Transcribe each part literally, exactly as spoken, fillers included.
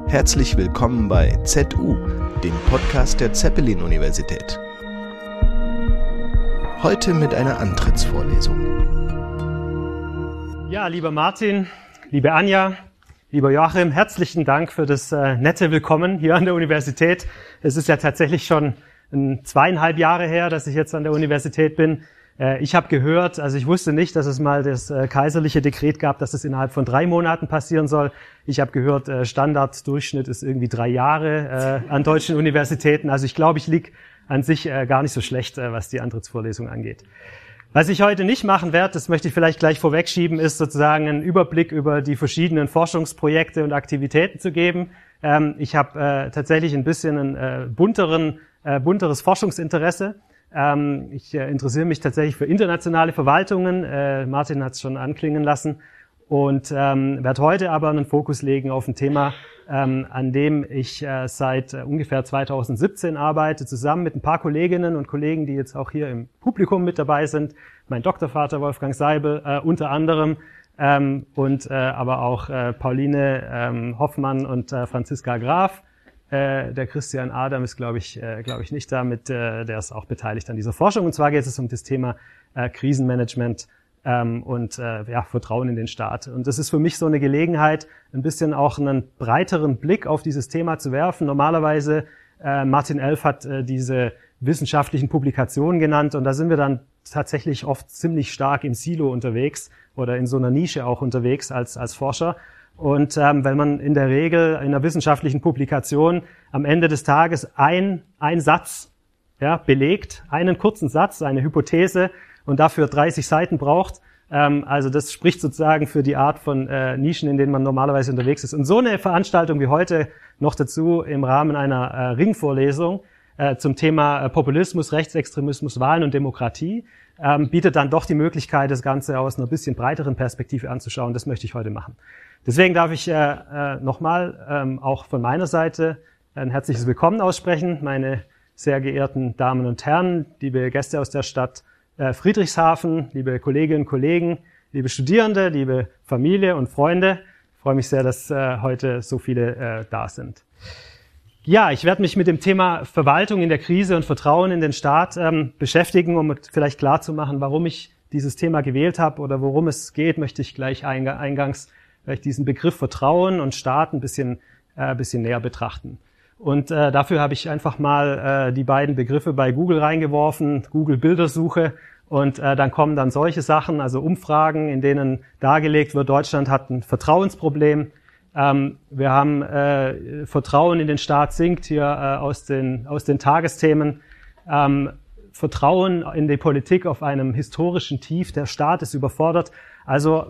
Herzlich willkommen bei Z U, dem Podcast der Zeppelin-Universität. Heute mit einer Antrittsvorlesung. Ja, lieber Martin, liebe Anja, lieber Joachim, herzlichen Dank für das äh, nette Willkommen hier an der Universität. Es ist ja tatsächlich schon ein, zweieinhalb Jahre her, dass ich jetzt an der Universität bin. Äh, ich habe gehört, also ich wusste nicht, dass es mal das äh, kaiserliche Dekret gab, dass es innerhalb von drei Monaten passieren soll. Ich habe gehört, äh, Standarddurchschnitt ist irgendwie drei Jahre äh, an deutschen Universitäten. Also ich glaube, ich liege an sich äh, gar nicht so schlecht, äh, was die Antrittsvorlesung angeht. Was ich heute nicht machen werde, das möchte ich vielleicht gleich vorwegschieben, ist sozusagen einen Überblick über die verschiedenen Forschungsprojekte und Aktivitäten zu geben. Ähm, ich habe äh, tatsächlich ein bisschen ein äh, bunteren, äh, bunteres Forschungsinteresse. Ähm, ich äh, interessiere mich tatsächlich für internationale Verwaltungen. Äh, Martin hat es schon anklingen lassen. Und ähm, werde heute aber einen Fokus legen auf ein Thema, ähm, an dem ich äh, seit äh, ungefähr zweitausendsiebzehn arbeite, zusammen mit ein paar Kolleginnen und Kollegen, die jetzt auch hier im Publikum mit dabei sind. Mein Doktorvater Wolfgang Seibel äh, unter anderem ähm, und äh, aber auch äh, Pauline ähm, Hoffmann und äh, Franziska Graf. Äh, der Christian Adam ist, glaube ich, äh, glaube ich nicht da, mit, äh, der ist auch beteiligt an dieser Forschung. Und zwar geht es um das Thema äh, Krisenmanagement ähm, und äh, ja, Vertrauen in den Staat. Und das ist für mich so eine Gelegenheit, ein bisschen auch einen breiteren Blick auf dieses Thema zu werfen. Normalerweise, äh, Martin Elf hat äh, diese wissenschaftlichen Publikationen genannt und da sind wir dann tatsächlich oft ziemlich stark im Silo unterwegs oder in so einer Nische auch unterwegs als, als Forscher. Und ähm, wenn man in der Regel in einer wissenschaftlichen Publikation am Ende des Tages ein, ein Satz ja, belegt, einen kurzen Satz, eine Hypothese und dafür dreißig Seiten braucht, ähm, also das spricht sozusagen für die Art von äh, Nischen, in denen man normalerweise unterwegs ist. Und so eine Veranstaltung wie heute noch dazu im Rahmen einer äh, Ringvorlesung äh, zum Thema äh, Populismus, Rechtsextremismus, Wahlen und Demokratie ähm, bietet dann doch die Möglichkeit, das Ganze aus einer bisschen breiteren Perspektive anzuschauen. Das möchte ich heute machen. Deswegen darf ich äh, äh, nochmal ähm, auch von meiner Seite ein herzliches Willkommen aussprechen, meine sehr geehrten Damen und Herren, liebe Gäste aus der Stadt äh, Friedrichshafen, liebe Kolleginnen und Kollegen, liebe Studierende, liebe Familie und Freunde. Ich freue mich sehr, dass äh, heute so viele äh, da sind. Ja, ich werde mich mit dem Thema Verwaltung in der Krise und Vertrauen in den Staat ähm, beschäftigen, um vielleicht klarzumachen, warum ich dieses Thema gewählt habe oder worum es geht, möchte ich gleich eingangs vielleicht diesen Begriff Vertrauen und Staat ein bisschen, äh, bisschen näher betrachten. Und äh, dafür habe ich einfach mal äh, die beiden Begriffe bei Google reingeworfen, Google Bildersuche, und äh, dann kommen dann solche Sachen, also Umfragen, in denen dargelegt wird, Deutschland hat ein Vertrauensproblem. Ähm, wir haben äh, Vertrauen in den Staat sinkt hier äh, aus den, aus den Tagesthemen. Ähm, Vertrauen in die Politik auf einem historischen Tief, der Staat ist überfordert. Also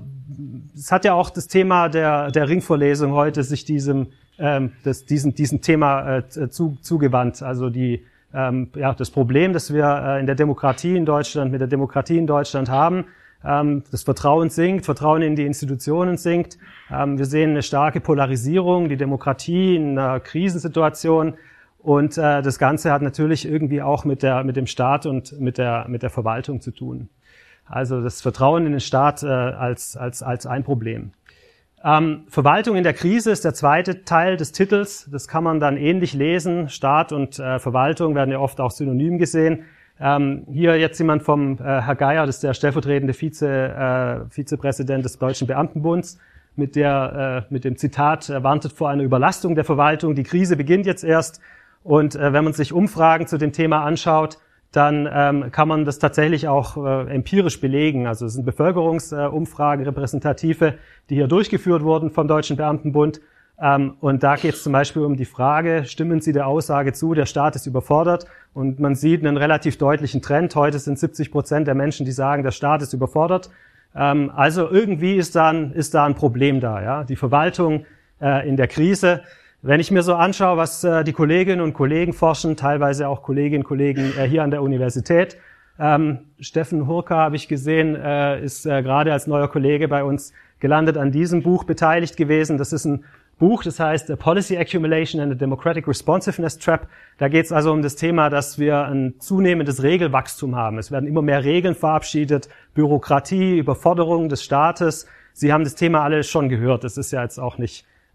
es hat ja auch das Thema der, der Ringvorlesung heute sich diesem, ähm, das, diesem, diesem Thema äh, zu, zugewandt. Also die, ähm, ja, das Problem, das wir äh, in der Demokratie in Deutschland, mit der Demokratie in Deutschland haben, ähm, das Vertrauen sinkt, Vertrauen in die Institutionen sinkt. Ähm, wir sehen eine starke Polarisierung, die Demokratie in einer Krisensituation. Und äh, das Ganze hat natürlich irgendwie auch mit der mit dem Staat und mit der mit der Verwaltung zu tun. Also das Vertrauen in den Staat äh, als als als ein Problem. Ähm, Verwaltung in der Krise ist der zweite Teil des Titels. Das kann man dann ähnlich lesen. Staat und äh, Verwaltung werden ja oft auch synonym gesehen. Ähm, hier jetzt jemand vom äh, Herr Geier, das ist der stellvertretende Vize, äh, Vizepräsident des Deutschen Beamtenbunds, mit der äh, mit dem Zitat: Er warnt vor einer Überlastung der Verwaltung. Die Krise beginnt jetzt erst. Und äh, wenn man sich Umfragen zu dem Thema anschaut, dann ähm, kann man das tatsächlich auch äh, empirisch belegen. Also es sind Bevölkerungsumfragen, äh, repräsentative, die hier durchgeführt wurden vom Deutschen Beamtenbund. Ähm, und da geht es zum Beispiel um die Frage, stimmen Sie der Aussage zu, der Staat ist überfordert? Und man sieht einen relativ deutlichen Trend. Heute sind siebzig Prozent der Menschen, die sagen, der Staat ist überfordert. Ähm, also irgendwie ist da ein, ist da ein Problem da. Ja? Die Verwaltung äh, in der Krise. Wenn ich mir so anschaue, was äh, die Kolleginnen und Kollegen forschen, teilweise auch Kolleginnen und Kollegen äh, hier an der Universität. Ähm, Steffen Hurka, habe ich gesehen, äh, ist äh, gerade als neuer Kollege bei uns gelandet, an diesem Buch beteiligt gewesen. Das ist ein Buch, das heißt Policy Accumulation and the Democratic Responsiveness Trap. Da geht es also um das Thema, dass wir ein zunehmendes Regelwachstum haben. Es werden immer mehr Regeln verabschiedet, Bürokratie, Überforderung des Staates. Sie haben das Thema alle schon gehört. Das ist ja jetzt auch nicht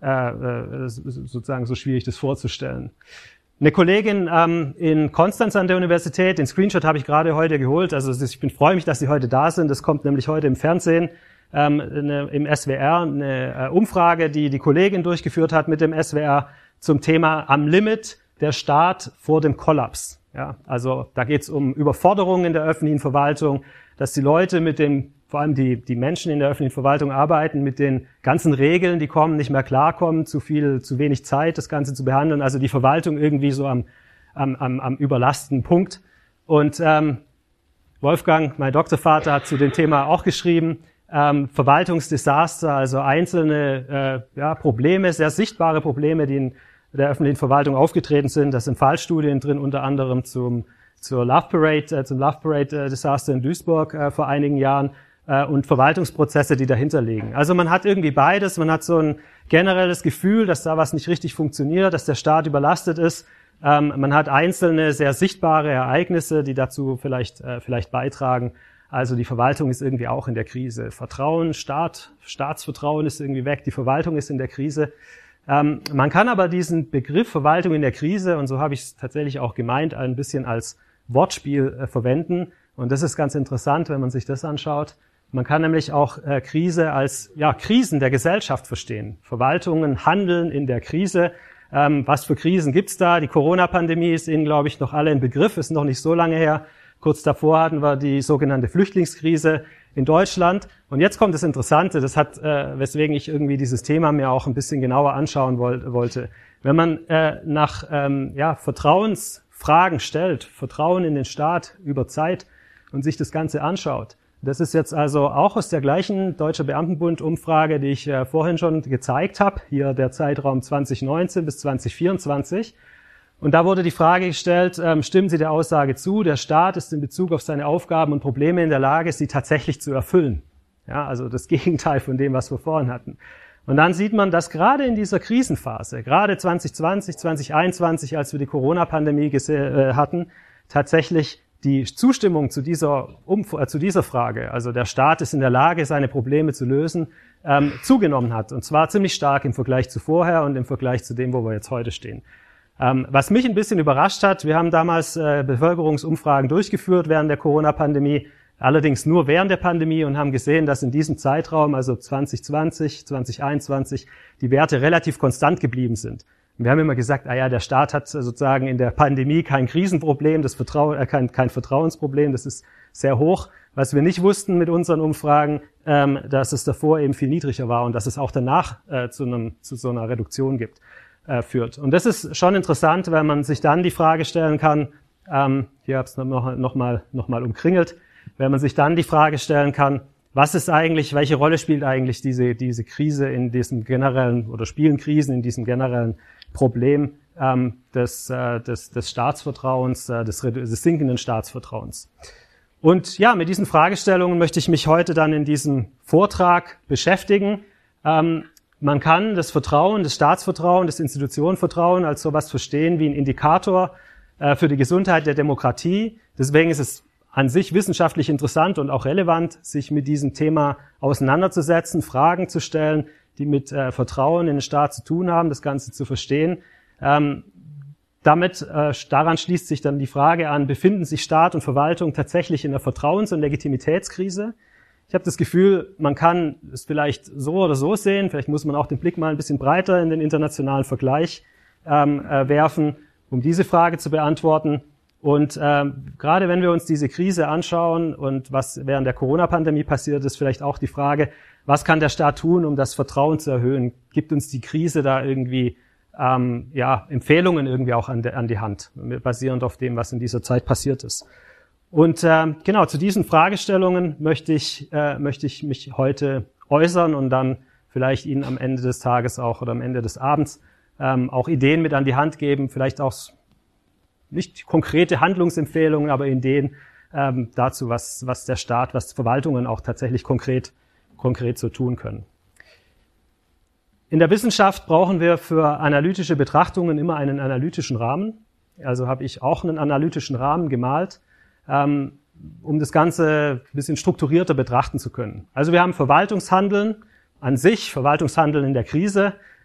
äh, sozusagen so schwierig, das vorzustellen. Eine Kollegin ähm, in Konstanz an der Universität, den Screenshot habe ich gerade heute geholt, also ich bin freue mich, dass Sie heute da sind, das kommt nämlich heute im Fernsehen, ähm, eine, im S W R, eine äh, Umfrage, die die Kollegin durchgeführt hat mit dem S W R zum Thema am Limit der Staat vor dem Kollaps. Ja, also da geht es um Überforderungen in der öffentlichen Verwaltung, dass die Leute mit den, vor allem die, die Menschen in der öffentlichen Verwaltung arbeiten, mit den ganzen Regeln, die kommen, nicht mehr klarkommen, zu viel, zu wenig Zeit, das Ganze zu behandeln, also die Verwaltung irgendwie so am, am, am, am überlasteten Punkt. Und ähm, Wolfgang, mein Doktorvater, hat zu dem Thema auch geschrieben, ähm, Verwaltungsdesaster, also einzelne äh, ja, Probleme, sehr sichtbare Probleme, die in der öffentlichen Verwaltung aufgetreten sind. Da sind Fallstudien drin, unter anderem zum zur Love Parade, äh, zum Love Parade äh, Desaster in Duisburg äh, vor einigen Jahren äh, und Verwaltungsprozesse, die dahinter liegen. Also man hat irgendwie beides. Man hat so ein generelles Gefühl, dass da was nicht richtig funktioniert, dass der Staat überlastet ist. Ähm, man hat einzelne sehr sichtbare Ereignisse, die dazu vielleicht äh, vielleicht beitragen. Also die Verwaltung ist irgendwie auch in der Krise. Vertrauen, Staat, Staatsvertrauen ist irgendwie weg. Die Verwaltung ist in der Krise. Ähm, man kann aber diesen Begriff Verwaltung in der Krise, und so habe ich es tatsächlich auch gemeint, ein bisschen als Wortspiel äh, verwenden. Und das ist ganz interessant, wenn man sich das anschaut. Man kann nämlich auch äh, Krise als ja Krisen der Gesellschaft verstehen. Verwaltungen handeln in der Krise. Ähm, was für Krisen gibt's da? Die Corona-Pandemie ist Ihnen, glaube ich, noch alle ein Begriff, ist noch nicht so lange her. Kurz davor hatten wir die sogenannte Flüchtlingskrise in Deutschland. Und jetzt kommt das Interessante, das hat, äh, weswegen ich irgendwie dieses Thema mir auch ein bisschen genauer anschauen wollt, wollte. Wenn man äh, nach ähm, ja, Vertrauensfragen stellt, Vertrauen in den Staat über Zeit und sich das Ganze anschaut, das ist jetzt also auch aus der gleichen Deutscher Beamtenbund-Umfrage, die ich äh, vorhin schon gezeigt habe, hier der Zeitraum zwanzig neunzehn bis zwanzig vierundzwanzig. Und da wurde die Frage gestellt, ähm, stimmen Sie der Aussage zu, der Staat ist in Bezug auf seine Aufgaben und Probleme in der Lage, sie tatsächlich zu erfüllen. Ja, also das Gegenteil von dem, was wir vorhin hatten. Und dann sieht man, dass gerade in dieser Krisenphase, gerade zwanzig zwanzig, zwanzig einundzwanzig, als wir die Corona-Pandemie gese- äh, hatten, tatsächlich die Zustimmung zu dieser, Umf- äh, zu dieser Frage, also der Staat ist in der Lage, seine Probleme zu lösen, ähm, zugenommen hat. Und zwar ziemlich stark im Vergleich zu vorher und im Vergleich zu dem, wo wir jetzt heute stehen. Ähm, was mich ein bisschen überrascht hat, wir haben damals äh, Bevölkerungsumfragen durchgeführt während der Corona-Pandemie, allerdings nur während der Pandemie, und haben gesehen, dass in diesem Zeitraum, also zwanzig zwanzig, zwanzig einundzwanzig, die Werte relativ konstant geblieben sind. Und wir haben immer gesagt, ah ja, der Staat hat sozusagen in der Pandemie kein Krisenproblem, das Vertrau- äh, kein, kein Vertrauensproblem, das ist sehr hoch. Was wir nicht wussten mit unseren Umfragen, ähm, dass es davor eben viel niedriger war und dass es auch danach äh, zu, einem, zu so einer Reduktion gibt. führt. Und das ist schon interessant, weil man sich dann die Frage stellen kann, ähm, hier habe ich es noch, noch mal, noch mal umkringelt, wenn man sich dann die Frage stellen kann, was ist eigentlich, welche Rolle spielt eigentlich diese, diese Krise in diesem generellen, oder spielen Krisen in diesem generellen Problem ähm, des, äh, des, des Staatsvertrauens, äh, des, des sinkenden Staatsvertrauens. Und ja, mit diesen Fragestellungen möchte ich mich heute dann in diesem Vortrag beschäftigen. Ähm, Man kann das Vertrauen, das Staatsvertrauen, das Institutionenvertrauen als sowas verstehen wie ein Indikator äh, für die Gesundheit der Demokratie. Deswegen ist es an sich wissenschaftlich interessant und auch relevant, sich mit diesem Thema auseinanderzusetzen, Fragen zu stellen, die mit äh, Vertrauen in den Staat zu tun haben, das Ganze zu verstehen. Ähm, damit, äh, daran schließt sich dann die Frage an, befinden sich Staat und Verwaltung tatsächlich in einer Vertrauens- und Legitimitätskrise? Ich habe das Gefühl, man kann es vielleicht so oder so sehen. Vielleicht muss man auch den Blick mal ein bisschen breiter in den internationalen Vergleich ähm, äh, werfen, um diese Frage zu beantworten. Und ähm, gerade wenn wir uns diese Krise anschauen und was während der Corona-Pandemie passiert ist, vielleicht auch die Frage, was kann der Staat tun, um das Vertrauen zu erhöhen? Gibt uns die Krise da irgendwie ähm, ja Empfehlungen irgendwie auch an, de, an die Hand, basierend auf dem, was in dieser Zeit passiert ist? Und äh, genau, zu diesen Fragestellungen möchte ich, äh, möchte ich mich heute äußern und dann vielleicht Ihnen am Ende des Tages auch oder am Ende des Abends ähm, auch Ideen mit an die Hand geben, vielleicht auch nicht konkrete Handlungsempfehlungen, aber Ideen ähm, dazu, was, was der Staat, was Verwaltungen auch tatsächlich konkret, konkret so tun können. In der Wissenschaft brauchen wir für analytische Betrachtungen immer einen analytischen Rahmen. Also habe ich auch einen analytischen Rahmen gemalt, ähm, um das Ganze ein bisschen strukturierter betrachten zu können. Also wir haben Verwaltungshandeln an sich, Verwaltungshandeln in der Krise.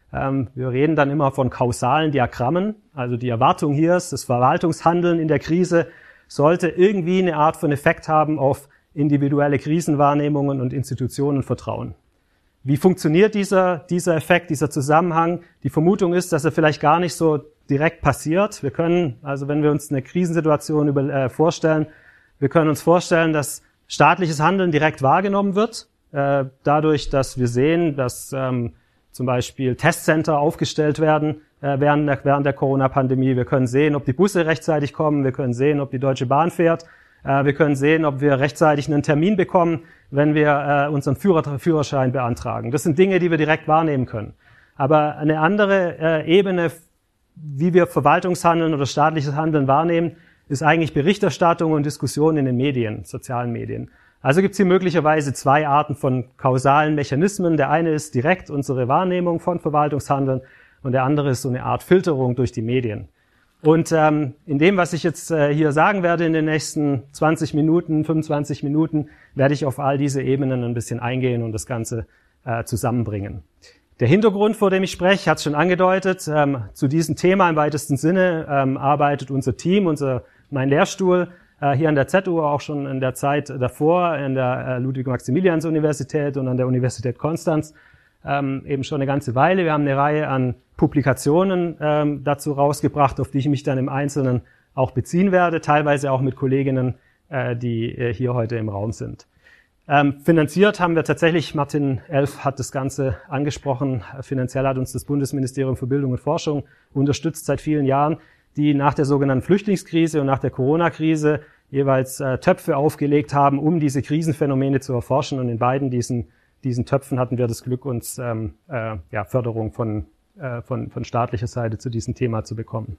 Ähm, wir reden dann immer von kausalen Diagrammen. Also die Erwartung hier ist, das Verwaltungshandeln in der Krise sollte irgendwie eine Art von Effekt haben auf individuelle Krisenwahrnehmungen und Institutionenvertrauen. Wie funktioniert dieser, dieser Effekt, dieser Zusammenhang? Die Vermutung ist, dass er vielleicht gar nicht so direkt passiert. Wir können, also wenn wir uns eine Krisensituation über, äh, vorstellen, wir können uns vorstellen, dass staatliches Handeln direkt wahrgenommen wird, äh, dadurch, dass wir sehen, dass ähm, zum Beispiel Testcenter aufgestellt werden äh, während der, während der Corona-Pandemie. Wir können sehen, ob die Busse rechtzeitig kommen. Wir können sehen, ob die Deutsche Bahn fährt. Äh, wir können sehen, ob wir rechtzeitig einen Termin bekommen, wenn wir äh, unseren Führer, Führerschein beantragen. Das sind Dinge, die wir direkt wahrnehmen können. Aber eine andere äh, Ebene, wie wir Verwaltungshandeln oder staatliches Handeln wahrnehmen, ist eigentlich Berichterstattung und Diskussion in den Medien, sozialen Medien. Also gibt es hier möglicherweise zwei Arten von kausalen Mechanismen. Der eine ist direkt unsere Wahrnehmung von Verwaltungshandeln und der andere ist so eine Art Filterung durch die Medien. Und ähm, in dem, was ich jetzt äh, hier sagen werde in den nächsten zwanzig Minuten, fünfundzwanzig Minuten, werde ich auf all diese Ebenen ein bisschen eingehen und das Ganze äh, zusammenbringen. Der Hintergrund, vor dem ich spreche, hat es schon angedeutet. Ähm, zu diesem Thema im weitesten Sinne ähm, arbeitet unser Team, unser mein Lehrstuhl äh, hier an der Z U, auch schon in der Zeit davor, in der äh, Ludwig-Maximilians-Universität und an der Universität Konstanz, ähm, eben schon eine ganze Weile. Wir haben eine Reihe an Publikationen ähm, dazu rausgebracht, auf die ich mich dann im Einzelnen auch beziehen werde, teilweise auch mit Kolleginnen, äh, die äh, hier heute im Raum sind. Ähm, finanziert haben wir tatsächlich, Martin Elf hat das Ganze angesprochen, finanziell hat uns das Bundesministerium für Bildung und Forschung unterstützt seit vielen Jahren, die nach der sogenannten Flüchtlingskrise und nach der Corona-Krise jeweils äh, Töpfe aufgelegt haben, um diese Krisenphänomene zu erforschen. Und in beiden diesen, diesen Töpfen hatten wir das Glück, uns ähm, äh, ja, Förderung von, äh, von, von staatlicher Seite zu diesem Thema zu bekommen.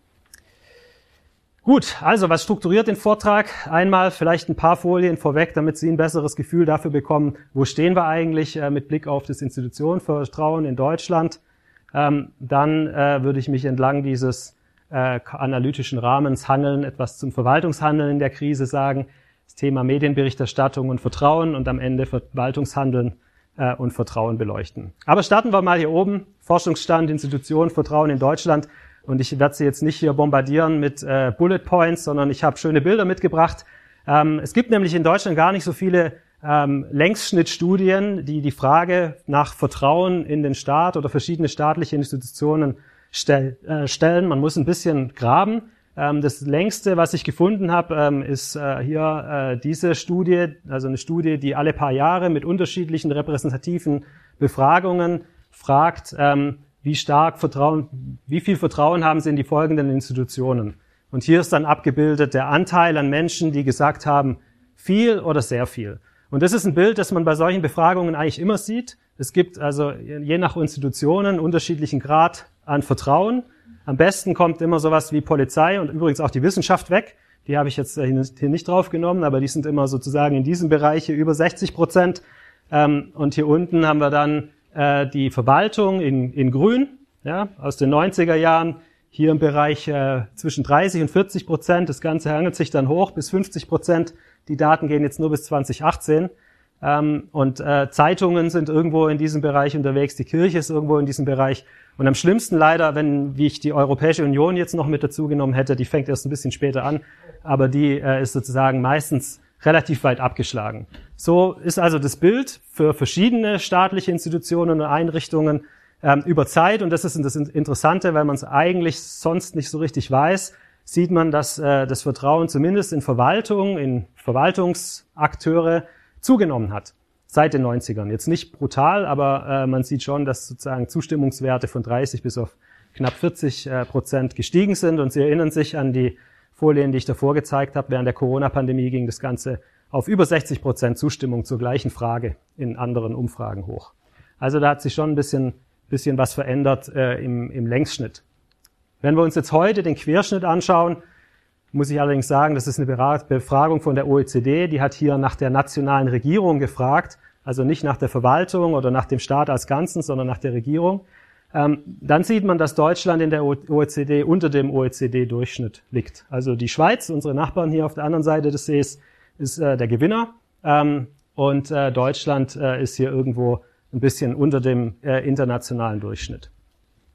Gut, also was strukturiert den Vortrag? Einmal vielleicht ein paar Folien vorweg, damit Sie ein besseres Gefühl dafür bekommen, wo stehen wir eigentlich äh, mit Blick auf das Institutionenvertrauen in Deutschland. Ähm, dann äh, würde ich mich entlang dieses äh, analytischen Rahmens hangeln, etwas zum Verwaltungshandeln in der Krise sagen, das Thema Medienberichterstattung und Vertrauen und am Ende Verwaltungshandeln äh, und Vertrauen beleuchten. Aber starten wir mal hier oben, Forschungsstand, Institutionen, Vertrauen in Deutschland. Und ich werde Sie jetzt nicht hier bombardieren mit äh, Bullet Points, sondern ich habe schöne Bilder mitgebracht. Ähm, es gibt nämlich in Deutschland gar nicht so viele ähm, Längsschnittstudien, die die Frage nach Vertrauen in den Staat oder verschiedene staatliche Institutionen stell, äh, stellen. Man muss ein bisschen graben. Ähm, das längste, was ich gefunden habe, ähm, ist äh, hier äh, diese Studie, also eine Studie, die alle paar Jahre mit unterschiedlichen repräsentativen Befragungen fragt, ähm, wie stark Vertrauen, wie viel Vertrauen haben Sie in die folgenden Institutionen? Und hier ist dann abgebildet der Anteil an Menschen, die gesagt haben, viel oder sehr viel. Und das ist ein Bild, das man bei solchen Befragungen eigentlich immer sieht. Es gibt also je nach Institutionen unterschiedlichen Grad an Vertrauen. Am besten kommt immer sowas wie Polizei und übrigens auch die Wissenschaft weg. Die habe ich jetzt hier nicht drauf genommen, aber die sind immer sozusagen in diesem Bereich hier über sechzig Prozent. Und hier unten haben wir dann die Verwaltung in, in Grün, ja, aus den neunziger Jahren, hier im Bereich äh, zwischen dreißig und vierzig Prozent. Das Ganze hangelt sich dann hoch bis fünfzig Prozent. Die Daten gehen jetzt nur bis zwanzig achtzehn. Ähm, und äh, Zeitungen sind irgendwo in diesem Bereich unterwegs. Die Kirche ist irgendwo in diesem Bereich. Und am schlimmsten leider, wenn, wie ich die Europäische Union jetzt noch mit dazu genommen hätte, die fängt erst ein bisschen später an, aber die äh, ist sozusagen meistens relativ weit abgeschlagen. So ist also das Bild für verschiedene staatliche Institutionen und Einrichtungen ähm, über Zeit, und das ist das Interessante, weil man es eigentlich sonst nicht so richtig weiß, sieht man, dass äh, das Vertrauen zumindest in Verwaltung, in Verwaltungsakteure zugenommen hat seit den neunzigern. Jetzt nicht brutal, aber äh, man sieht schon, dass sozusagen Zustimmungswerte von dreißig bis auf knapp vierzig äh, Prozent gestiegen sind, und Sie erinnern sich an die Folien, die ich davor gezeigt habe. Während der Corona-Pandemie ging das Ganze auf über sechzig Prozent Zustimmung zur gleichen Frage in anderen Umfragen hoch. Also da hat sich schon ein bisschen, bisschen was verändert äh, im, im Längsschnitt. Wenn wir uns jetzt heute den Querschnitt anschauen, muss ich allerdings sagen, das ist eine Befragung von der O E C D, die hat hier nach der nationalen Regierung gefragt, also nicht nach der Verwaltung oder nach dem Staat als Ganzen, sondern nach der Regierung. Ähm, dann sieht man, dass Deutschland in der O E C D unter dem O E C D-Durchschnitt liegt. Also die Schweiz, unsere Nachbarn hier auf der anderen Seite des Sees, ist äh, der Gewinner, ähm, und äh, Deutschland äh, ist hier irgendwo ein bisschen unter dem äh, internationalen Durchschnitt.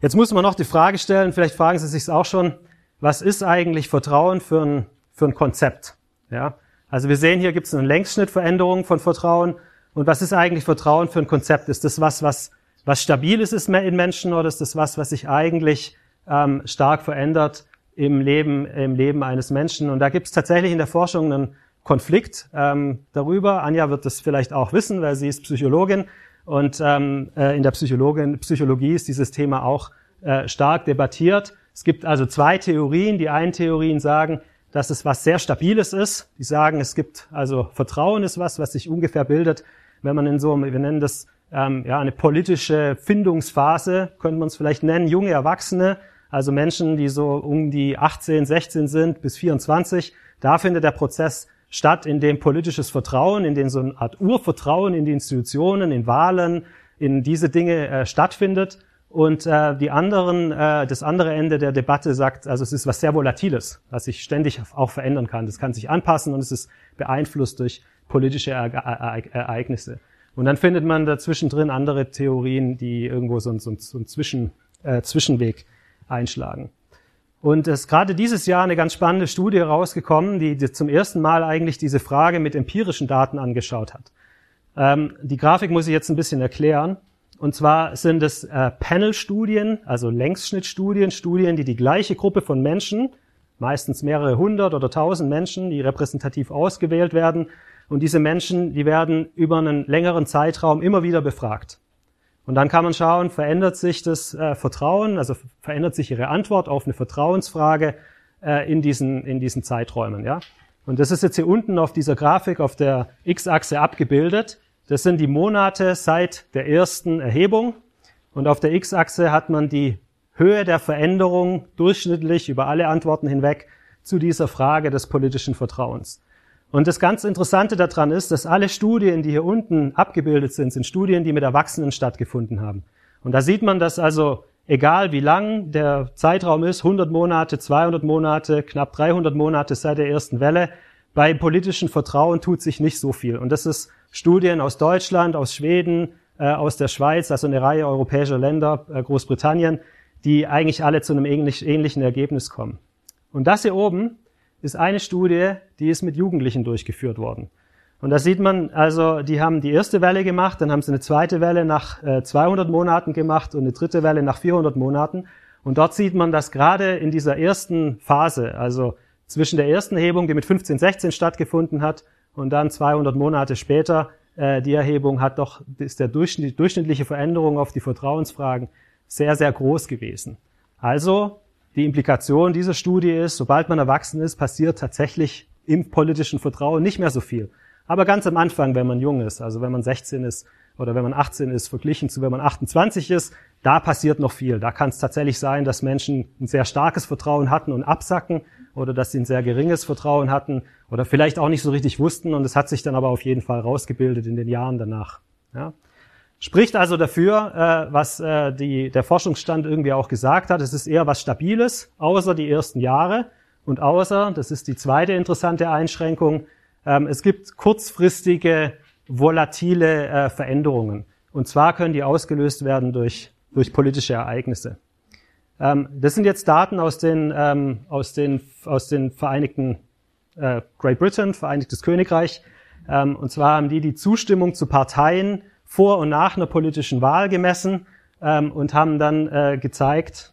Jetzt muss man noch die Frage stellen, vielleicht fragen Sie sich auch schon, was ist eigentlich Vertrauen für ein, für ein Konzept? Ja? Also wir sehen, hier gibt es eine Längsschnittveränderung von Vertrauen. Und was ist eigentlich Vertrauen für ein Konzept? Ist das was, was, was Stabiles ist in Menschen, oder ist das was, was sich eigentlich ähm, stark verändert im Leben, im Leben eines Menschen? Und da gibt es tatsächlich in der Forschung einen Konflikt ähm, darüber. Anja wird das vielleicht auch wissen, weil sie ist Psychologin. Und ähm, äh, in der Psychologin, Psychologie ist dieses Thema auch äh, stark debattiert. Es gibt also zwei Theorien. Die einen Theorien sagen, dass es was sehr Stabiles ist. Die sagen, es gibt also Vertrauen ist was, was sich ungefähr bildet, wenn man in so, wir nennen das ähm, ja eine politische Findungsphase, könnte man es vielleicht nennen, junge Erwachsene, also Menschen, die so um die achtzehn, sechzehn sind bis vierundzwanzig. Da findet der Prozess statt, in dem politisches Vertrauen, in dem so eine Art Urvertrauen in die Institutionen, in Wahlen, in diese Dinge äh, stattfindet. Und äh, die anderen, äh, das andere Ende der Debatte sagt, also es ist was sehr Volatiles, was sich ständig auch verändern kann. Das kann sich anpassen und es ist beeinflusst durch politische Ereignisse. Und dann findet man dazwischen drin andere Theorien, die irgendwo so, so, so einen Zwischen, äh, Zwischenweg einschlagen. Und es ist gerade dieses Jahr eine ganz spannende Studie rausgekommen, die, die zum ersten Mal eigentlich diese Frage mit empirischen Daten angeschaut hat. Ähm, die Grafik muss ich jetzt ein bisschen erklären. Und zwar sind es äh, Panel-Studien, also Längsschnittstudien, Studien, die die gleiche Gruppe von Menschen, meistens mehrere hundert oder tausend Menschen, die repräsentativ ausgewählt werden. Und diese Menschen, die werden über einen längeren Zeitraum immer wieder befragt. Und dann kann man schauen, verändert sich das äh, Vertrauen, also verändert sich ihre Antwort auf eine Vertrauensfrage äh, in diesen in diesen Zeiträumen. Ja? Und das ist jetzt hier unten auf dieser Grafik auf der X-Achse abgebildet. Das sind die Monate seit der ersten Erhebung. Und auf der X-Achse hat man die Höhe der Veränderung durchschnittlich über alle Antworten hinweg zu dieser Frage des politischen Vertrauens. Und das ganz Interessante daran ist, dass alle Studien, die hier unten abgebildet sind, sind Studien, die mit Erwachsenen stattgefunden haben. Und da sieht man, dass also, egal wie lang der Zeitraum ist, hundert Monate, zweihundert Monate, knapp dreihundert Monate seit der ersten Welle, bei politischem Vertrauen tut sich nicht so viel. Und das ist Studien aus Deutschland, aus Schweden, äh, aus der Schweiz, also eine Reihe europäischer Länder, äh, Großbritannien, die eigentlich alle zu einem ähnlich, ähnlichen Ergebnis kommen. Und das hier oben ist eine Studie, die ist mit Jugendlichen durchgeführt worden. Und da sieht man, also die haben die erste Welle gemacht, dann haben sie eine zweite Welle nach äh, zweihundert Monaten gemacht und eine dritte Welle nach vierhundert Monaten. Und dort sieht man, dass gerade in dieser ersten Phase, also zwischen der ersten Erhebung, die mit fünfzehn, sechzehn stattgefunden hat, und dann zweihundert Monate später, äh, die Erhebung hat doch, ist der Durchschnitt, die durchschnittliche Veränderung auf die Vertrauensfragen sehr, sehr groß gewesen. Also, die Implikation dieser Studie ist, sobald man erwachsen ist, passiert tatsächlich im politischen Vertrauen nicht mehr so viel. Aber ganz am Anfang, wenn man jung ist, also wenn man sechzehn ist oder wenn man achtzehn ist, verglichen zu wenn man achtundzwanzig ist, da passiert noch viel. Da kann es tatsächlich sein, dass Menschen ein sehr starkes Vertrauen hatten und absacken oder dass sie ein sehr geringes Vertrauen hatten oder vielleicht auch nicht so richtig wussten und es hat sich dann aber auf jeden Fall rausgebildet in den Jahren danach. Ja. Spricht also dafür, äh, was äh, die, der Forschungsstand irgendwie auch gesagt hat, es ist eher was Stabiles, außer die ersten Jahre und außer, das ist die zweite interessante Einschränkung, ähm, es gibt kurzfristige, volatile äh, Veränderungen. Und zwar können die ausgelöst werden durch, durch politische Ereignisse. Ähm, das sind jetzt Daten aus den, ähm, aus den, aus den Vereinigten äh, Great Britain, Vereinigtes Königreich. Ähm, und zwar haben die die Zustimmung zu Parteien vor und nach einer politischen Wahl gemessen ähm, und haben dann äh, gezeigt,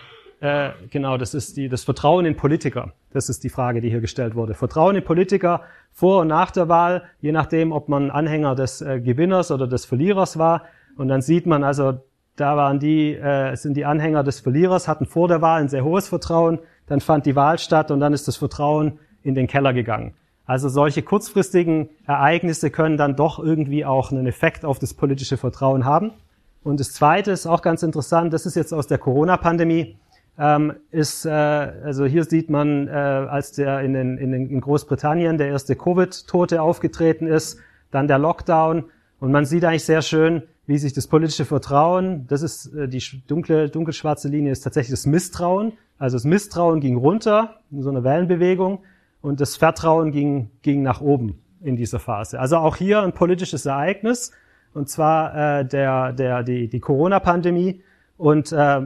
äh, genau, das ist die, das Vertrauen in Politiker. Das ist die Frage, die hier gestellt wurde. Vertrauen in Politiker vor und nach der Wahl, je nachdem, ob man Anhänger des äh, Gewinners oder des Verlierers war. Und dann sieht man also, da waren die, äh, sind die Anhänger des Verlierers, hatten vor der Wahl ein sehr hohes Vertrauen, dann fand die Wahl statt und dann ist das Vertrauen in den Keller gegangen. Also solche kurzfristigen Ereignisse können dann doch irgendwie auch einen Effekt auf das politische Vertrauen haben. Und das Zweite ist auch ganz interessant, das ist jetzt aus der Corona-Pandemie, ähm, ist, äh, also hier sieht man, äh, als der in, den, in, den, in Großbritannien der erste Covid-Tote aufgetreten ist, dann der Lockdown und man sieht eigentlich sehr schön, wie sich das politische Vertrauen, das ist äh, die dunkle, dunkelschwarze Linie, ist tatsächlich das Misstrauen. Also das Misstrauen ging runter, in so einer Wellenbewegung. Und das Vertrauen ging, ging nach oben in dieser Phase. Also auch hier ein politisches Ereignis, und zwar äh, der, der, die, die Corona-Pandemie. Und äh,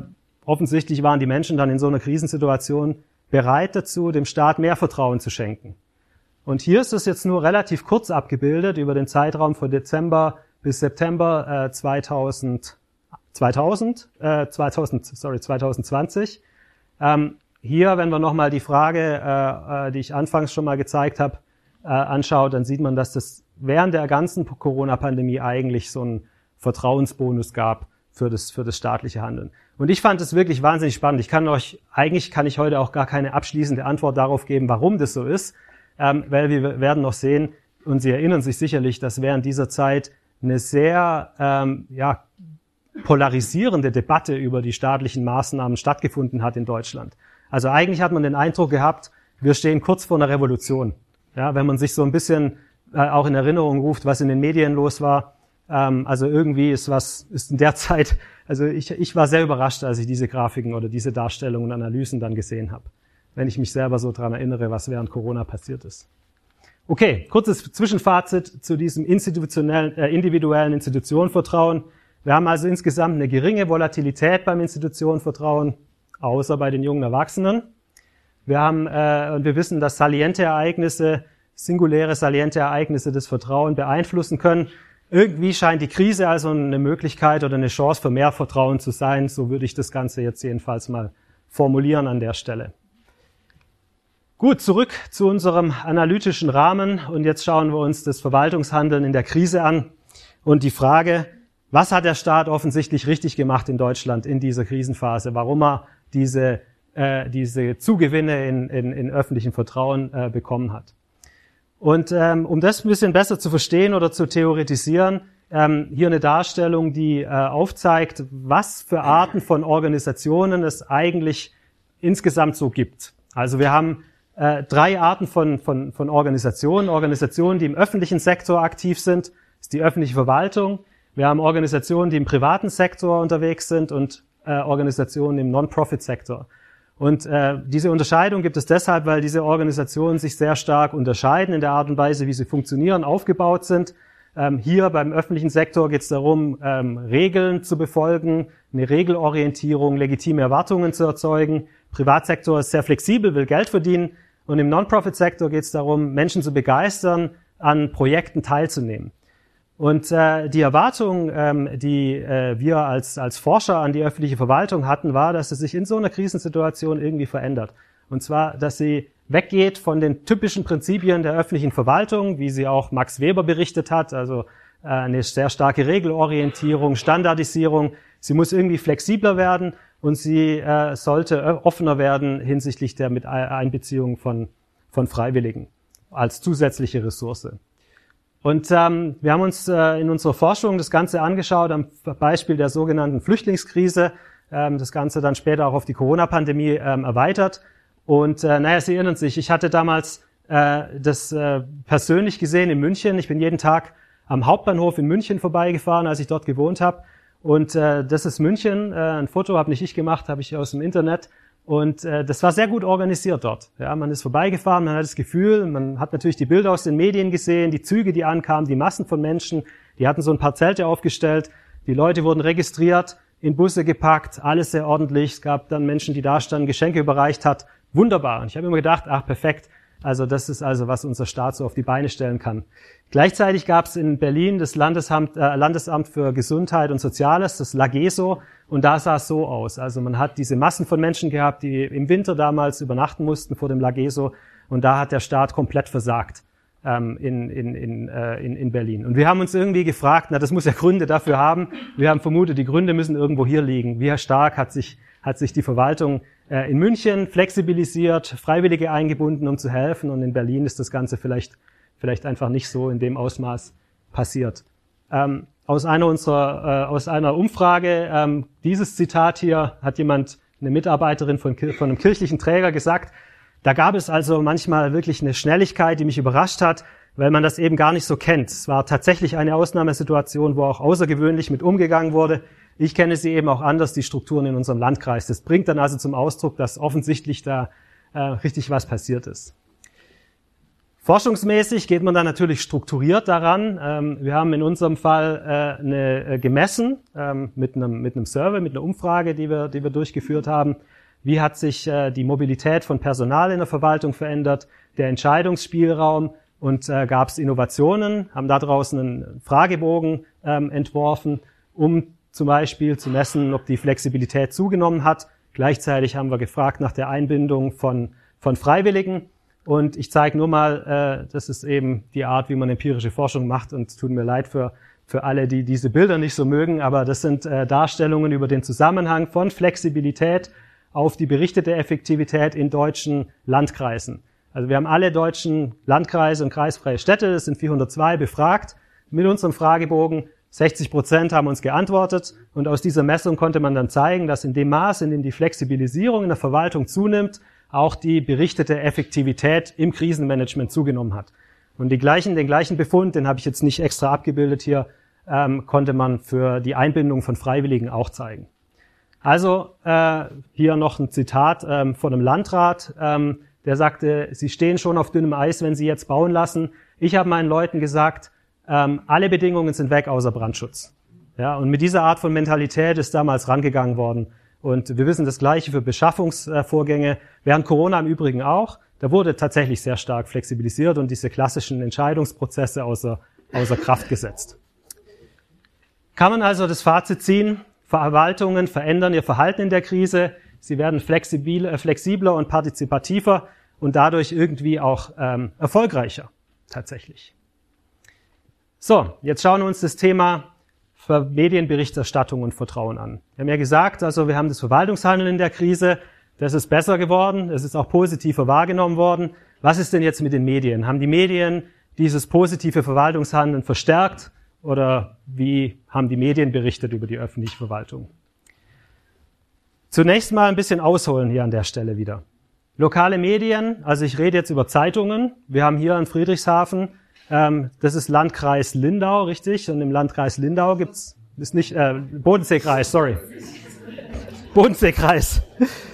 offensichtlich waren die Menschen dann in so einer Krisensituation bereit dazu, dem Staat mehr Vertrauen zu schenken. Und hier ist es jetzt nur relativ kurz abgebildet über den Zeitraum von Dezember bis September äh, zweitausend, zweitausend, äh, zweitausend, sorry, zwanzig zwanzig. Ähm, hier, wenn wir nochmal die Frage, äh, äh, die ich anfangs schon mal gezeigt habe, äh, anschaut, dann sieht man, dass das während der ganzen Corona-Pandemie eigentlich so einen Vertrauensbonus gab für das, für das staatliche Handeln. Und ich fand es wirklich wahnsinnig spannend. Ich kann euch, eigentlich kann ich heute auch gar keine abschließende Antwort darauf geben, warum das so ist, ähm, weil wir werden noch sehen, und Sie erinnern sich sicherlich, dass während dieser Zeit eine sehr, ähm, ja, polarisierende Debatte über die staatlichen Maßnahmen stattgefunden hat in Deutschland. Also eigentlich hat man den Eindruck gehabt, wir stehen kurz vor einer Revolution. Ja, wenn man sich so ein bisschen äh, auch in Erinnerung ruft, was in den Medien los war. Ähm, also irgendwie ist was, ist in der Zeit, also ich, ich war sehr überrascht, als ich diese Grafiken oder diese Darstellungen und Analysen dann gesehen habe, wenn ich mich selber so dran erinnere, was während Corona passiert ist. Okay, kurzes Zwischenfazit zu diesem institutionellen, äh, individuellen Institutionenvertrauen. Wir haben also insgesamt eine geringe Volatilität beim Institutionenvertrauen, außer bei den jungen Erwachsenen. Wir haben äh, und wir wissen, dass saliente Ereignisse, singuläre saliente Ereignisse das Vertrauen beeinflussen können. Irgendwie scheint die Krise also eine Möglichkeit oder eine Chance für mehr Vertrauen zu sein. So würde ich das Ganze jetzt jedenfalls mal formulieren an der Stelle. Gut, zurück zu unserem analytischen Rahmen. Und jetzt schauen wir uns das Verwaltungshandeln in der Krise an und die Frage, was hat der Staat offensichtlich richtig gemacht in Deutschland in dieser Krisenphase? Warum er diese, äh, diese Zugewinne in, in, in öffentlichem Vertrauen äh, bekommen hat? Und ähm, um das ein bisschen besser zu verstehen oder zu theoretisieren, ähm, hier eine Darstellung, die äh, aufzeigt, was für Arten von Organisationen es eigentlich insgesamt so gibt. Also wir haben äh, drei Arten von, von, von Organisationen. Organisationen, die im öffentlichen Sektor aktiv sind, das ist die öffentliche Verwaltung. Wir haben Organisationen, die im privaten Sektor unterwegs sind und äh, Organisationen im Non-Profit-Sektor. Und äh, diese Unterscheidung gibt es deshalb, weil diese Organisationen sich sehr stark unterscheiden in der Art und Weise, wie sie funktionieren, aufgebaut sind. Ähm, hier beim öffentlichen Sektor geht es darum, ähm, Regeln zu befolgen, eine Regelorientierung, legitime Erwartungen zu erzeugen. Privatsektor ist sehr flexibel, will Geld verdienen. Und im Non-Profit-Sektor geht es darum, Menschen zu begeistern, an Projekten teilzunehmen. Und äh, die Erwartung, ähm, die äh, wir als als Forscher an die öffentliche Verwaltung hatten, war, dass es sich in so einer Krisensituation irgendwie verändert. Und zwar, dass sie weggeht von den typischen Prinzipien der öffentlichen Verwaltung, wie sie auch Max Weber berichtet hat, also äh, eine sehr starke Regelorientierung, Standardisierung. Sie muss irgendwie flexibler werden und sie äh, sollte offener werden hinsichtlich der mit Einbeziehung von von Freiwilligen als zusätzliche Ressource. Und ähm, wir haben uns äh, in unserer Forschung das Ganze angeschaut am Beispiel der sogenannten Flüchtlingskrise, ähm, das Ganze dann später auch auf die Corona-Pandemie ähm, erweitert. Und äh, naja, Sie erinnern sich, ich hatte damals äh, das äh, persönlich gesehen in München. Ich bin jeden Tag am Hauptbahnhof in München vorbeigefahren, als ich dort gewohnt habe. Und äh, das ist München. Äh, ein Foto habe nicht ich gemacht, habe ich aus dem Internet. Und äh, das war sehr gut organisiert dort. Ja, man ist vorbeigefahren, man hat das Gefühl, man hat natürlich die Bilder aus den Medien gesehen, die Züge, die ankamen, die Massen von Menschen, die hatten so ein paar Zelte aufgestellt, die Leute wurden registriert, in Busse gepackt, alles sehr ordentlich. Es gab dann Menschen, die da standen, Geschenke überreicht hat. Wunderbar. Und ich habe immer gedacht, ach perfekt, also das ist also, was unser Staat so auf die Beine stellen kann. Gleichzeitig gab es in Berlin das Landesamt, äh, Landesamt für Gesundheit und Soziales, das LAGESO, und da sah es so aus. Also man hat diese Massen von Menschen gehabt, die im Winter damals übernachten mussten vor dem LAGESO, und da hat der Staat komplett versagt ähm, in, in, in, äh, in, in Berlin. Und wir haben uns irgendwie gefragt, na, das muss ja Gründe dafür haben. Wir haben vermutet, die Gründe müssen irgendwo hier liegen. Wie stark hat sich, hat sich die Verwaltung äh, in München flexibilisiert, Freiwillige eingebunden, um zu helfen, und in Berlin ist das Ganze vielleicht vielleicht einfach nicht so in dem Ausmaß passiert. Ähm, aus einer unserer, äh, aus einer Umfrage, ähm, dieses Zitat hier hat jemand, eine Mitarbeiterin von, von einem kirchlichen Träger gesagt, da gab es also manchmal wirklich eine Schnelligkeit, die mich überrascht hat, weil man das eben gar nicht so kennt. Es war tatsächlich eine Ausnahmesituation, wo auch außergewöhnlich mit umgegangen wurde. Ich kenne sie eben auch anders, die Strukturen in unserem Landkreis. Das bringt dann also zum Ausdruck, dass offensichtlich da äh, richtig was passiert ist. Forschungsmäßig geht man dann natürlich strukturiert daran. Ähm, wir haben in unserem Fall äh, eine, äh, gemessen ähm, mit einem, mit einem Survey, mit einer Umfrage, die wir, die wir durchgeführt haben. Wie hat sich äh, die Mobilität von Personal in der Verwaltung verändert, der Entscheidungsspielraum und äh, gab es Innovationen, haben da draußen einen Fragebogen ähm, entworfen, um zum Beispiel zu messen, ob die Flexibilität zugenommen hat. Gleichzeitig haben wir gefragt nach der Einbindung von, von Freiwilligen. Und ich zeige nur mal, äh, das ist eben die Art, wie man empirische Forschung macht. Und es tut mir leid für, für alle, die diese Bilder nicht so mögen, aber das sind äh, Darstellungen über den Zusammenhang von Flexibilität auf die berichtete Effektivität in deutschen Landkreisen. Also wir haben alle deutschen Landkreise und kreisfreie Städte, das sind vierhundertzwei, befragt mit unserem Fragebogen. sechzig Prozent haben uns geantwortet und aus dieser Messung konnte man dann zeigen, dass in dem Maß, in dem die Flexibilisierung in der Verwaltung zunimmt, auch die berichtete Effektivität im Krisenmanagement zugenommen hat. Und die gleichen, den gleichen Befund, den habe ich jetzt nicht extra abgebildet hier, ähm, konnte man für die Einbindung von Freiwilligen auch zeigen. Also äh, hier noch ein Zitat ähm, von einem Landrat, ähm, der sagte, sie stehen schon auf dünnem Eis, wenn sie jetzt bauen lassen. Ich habe meinen Leuten gesagt, ähm, alle Bedingungen sind weg außer Brandschutz. Ja, und mit dieser Art von Mentalität ist damals rangegangen worden. Und wir wissen das Gleiche für Beschaffungsvorgänge, während Corona im Übrigen auch. Da wurde tatsächlich sehr stark flexibilisiert und diese klassischen Entscheidungsprozesse außer, außer Kraft gesetzt. Kann man also das Fazit ziehen? Verwaltungen verändern ihr Verhalten in der Krise. Sie werden flexibel, äh, flexibler und partizipativer und dadurch irgendwie auch ähm, erfolgreicher tatsächlich. So, jetzt schauen wir uns das Thema für Medienberichterstattung und Vertrauen an. Wir haben ja gesagt, also wir haben das Verwaltungshandeln in der Krise, das ist besser geworden, es ist auch positiver wahrgenommen worden. Was ist denn jetzt mit den Medien? Haben die Medien dieses positive Verwaltungshandeln verstärkt oder wie haben die Medien berichtet über die öffentliche Verwaltung? Zunächst mal ein bisschen ausholen hier an der Stelle wieder. Lokale Medien, also ich rede jetzt über Zeitungen. Wir haben hier in Friedrichshafen, ähm, das ist Landkreis Lindau, richtig? Und im Landkreis Lindau gibt's, ist nicht, äh, Bodenseekreis, sorry. Bodenseekreis.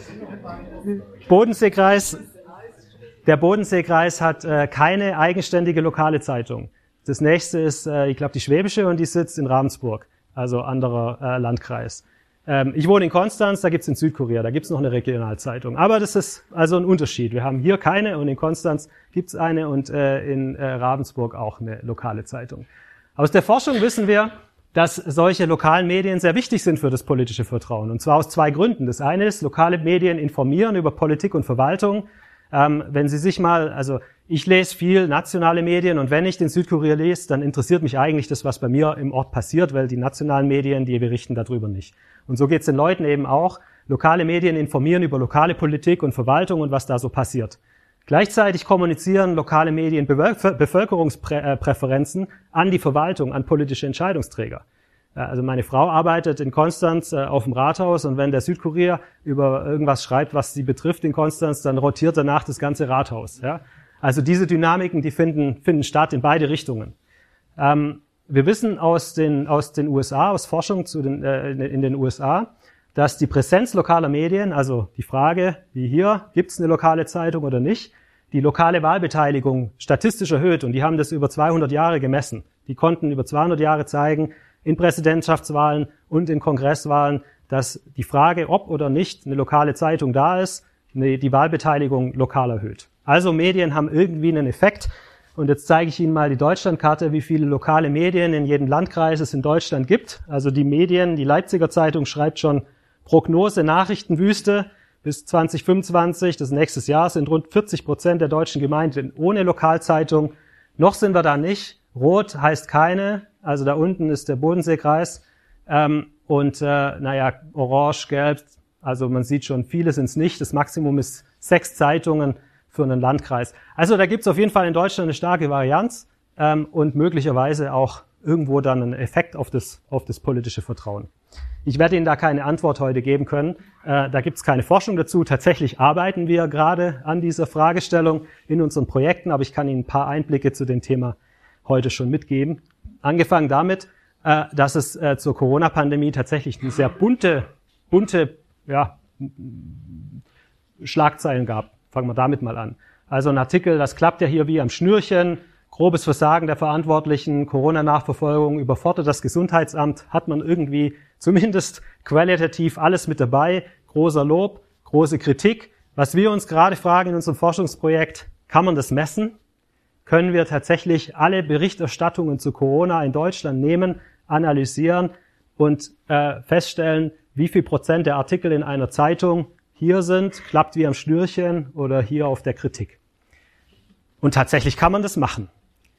Bodenseekreis. Der Bodenseekreis hat äh, keine eigenständige lokale Zeitung. Das nächste ist, äh, ich glaube, die Schwäbische und die sitzt in Ravensburg, also anderer äh, Landkreis. Ähm, ich wohne in Konstanz, da gibt's in Südkorea, da gibt's noch eine Regionalzeitung. Aber das ist also ein Unterschied. Wir haben hier keine und in Konstanz gibt's eine und äh, in äh, Ravensburg auch eine lokale Zeitung. Aus der Forschung wissen wir, dass solche lokalen Medien sehr wichtig sind für das politische Vertrauen. Und zwar aus zwei Gründen. Das eine ist, lokale Medien informieren über Politik und Verwaltung. Ähm, wenn Sie sich mal, also ich lese viel nationale Medien und wenn ich den Südkurier lese, dann interessiert mich eigentlich das, was bei mir im Ort passiert, weil die nationalen Medien, die berichten darüber nicht. Und so geht es den Leuten eben auch. Lokale Medien informieren über lokale Politik und Verwaltung und was da so passiert. Gleichzeitig kommunizieren lokale Medien Bevölkerungspräferenzen an die Verwaltung, an politische Entscheidungsträger. Also meine Frau arbeitet in Konstanz äh, auf dem Rathaus und wenn der Südkurier über irgendwas schreibt, was sie betrifft in Konstanz, dann rotiert danach das ganze Rathaus. Ja? Also diese Dynamiken, die finden, finden statt in beide Richtungen. Ähm, wir wissen aus den, aus den U S A, aus Forschung zu den, äh, in den U S A, dass die Präsenz lokaler Medien, also die Frage, wie hier, gibt es eine lokale Zeitung oder nicht, die lokale Wahlbeteiligung statistisch erhöht und die haben das über zweihundert Jahre gemessen. Die konnten über zweihundert Jahre zeigen, in Präsidentschaftswahlen und in Kongresswahlen, dass die Frage, ob oder nicht eine lokale Zeitung da ist, die Wahlbeteiligung lokal erhöht. Also Medien haben irgendwie einen Effekt. Und jetzt zeige ich Ihnen mal die Deutschlandkarte, wie viele lokale Medien in jedem Landkreis es in Deutschland gibt. Also die Medien, die Leipziger Zeitung schreibt schon Prognose Nachrichtenwüste bis zwanzig fünfundzwanzig, das nächstes Jahr, sind rund vierzig Prozent der deutschen Gemeinden ohne Lokalzeitung. Noch sind wir da nicht. Rot heißt keine. Also da unten ist der Bodenseekreis ähm, und äh, naja, orange, gelb, also man sieht schon, viele sind es nicht. Das Maximum ist sechs Zeitungen für einen Landkreis. Also da gibt es auf jeden Fall in Deutschland eine starke Varianz ähm, und möglicherweise auch irgendwo dann einen Effekt auf das, auf das politische Vertrauen. Ich werde Ihnen da keine Antwort heute geben können. Äh, da gibt es keine Forschung dazu. Tatsächlich arbeiten wir gerade an dieser Fragestellung in unseren Projekten, aber ich kann Ihnen ein paar Einblicke zu dem Thema heute schon mitgeben. Angefangen damit, äh, dass es äh, zur Corona-Pandemie tatsächlich eine sehr bunte, bunte ja, Schlagzeilen gab. Fangen wir damit mal an. Also ein Artikel, das klappt ja hier wie am Schnürchen. Grobes Versagen der Verantwortlichen, Corona-Nachverfolgung, überfordert das Gesundheitsamt, hat man irgendwie zumindest qualitativ alles mit dabei. Großer Lob, große Kritik. Was wir uns gerade fragen in unserem Forschungsprojekt, kann man das messen? Können wir tatsächlich alle Berichterstattungen zu Corona in Deutschland nehmen, analysieren und äh, feststellen, wie viel Prozent der Artikel in einer Zeitung hier sind, klappt wie am Schnürchen oder hier auf der Kritik. Und tatsächlich kann man das machen.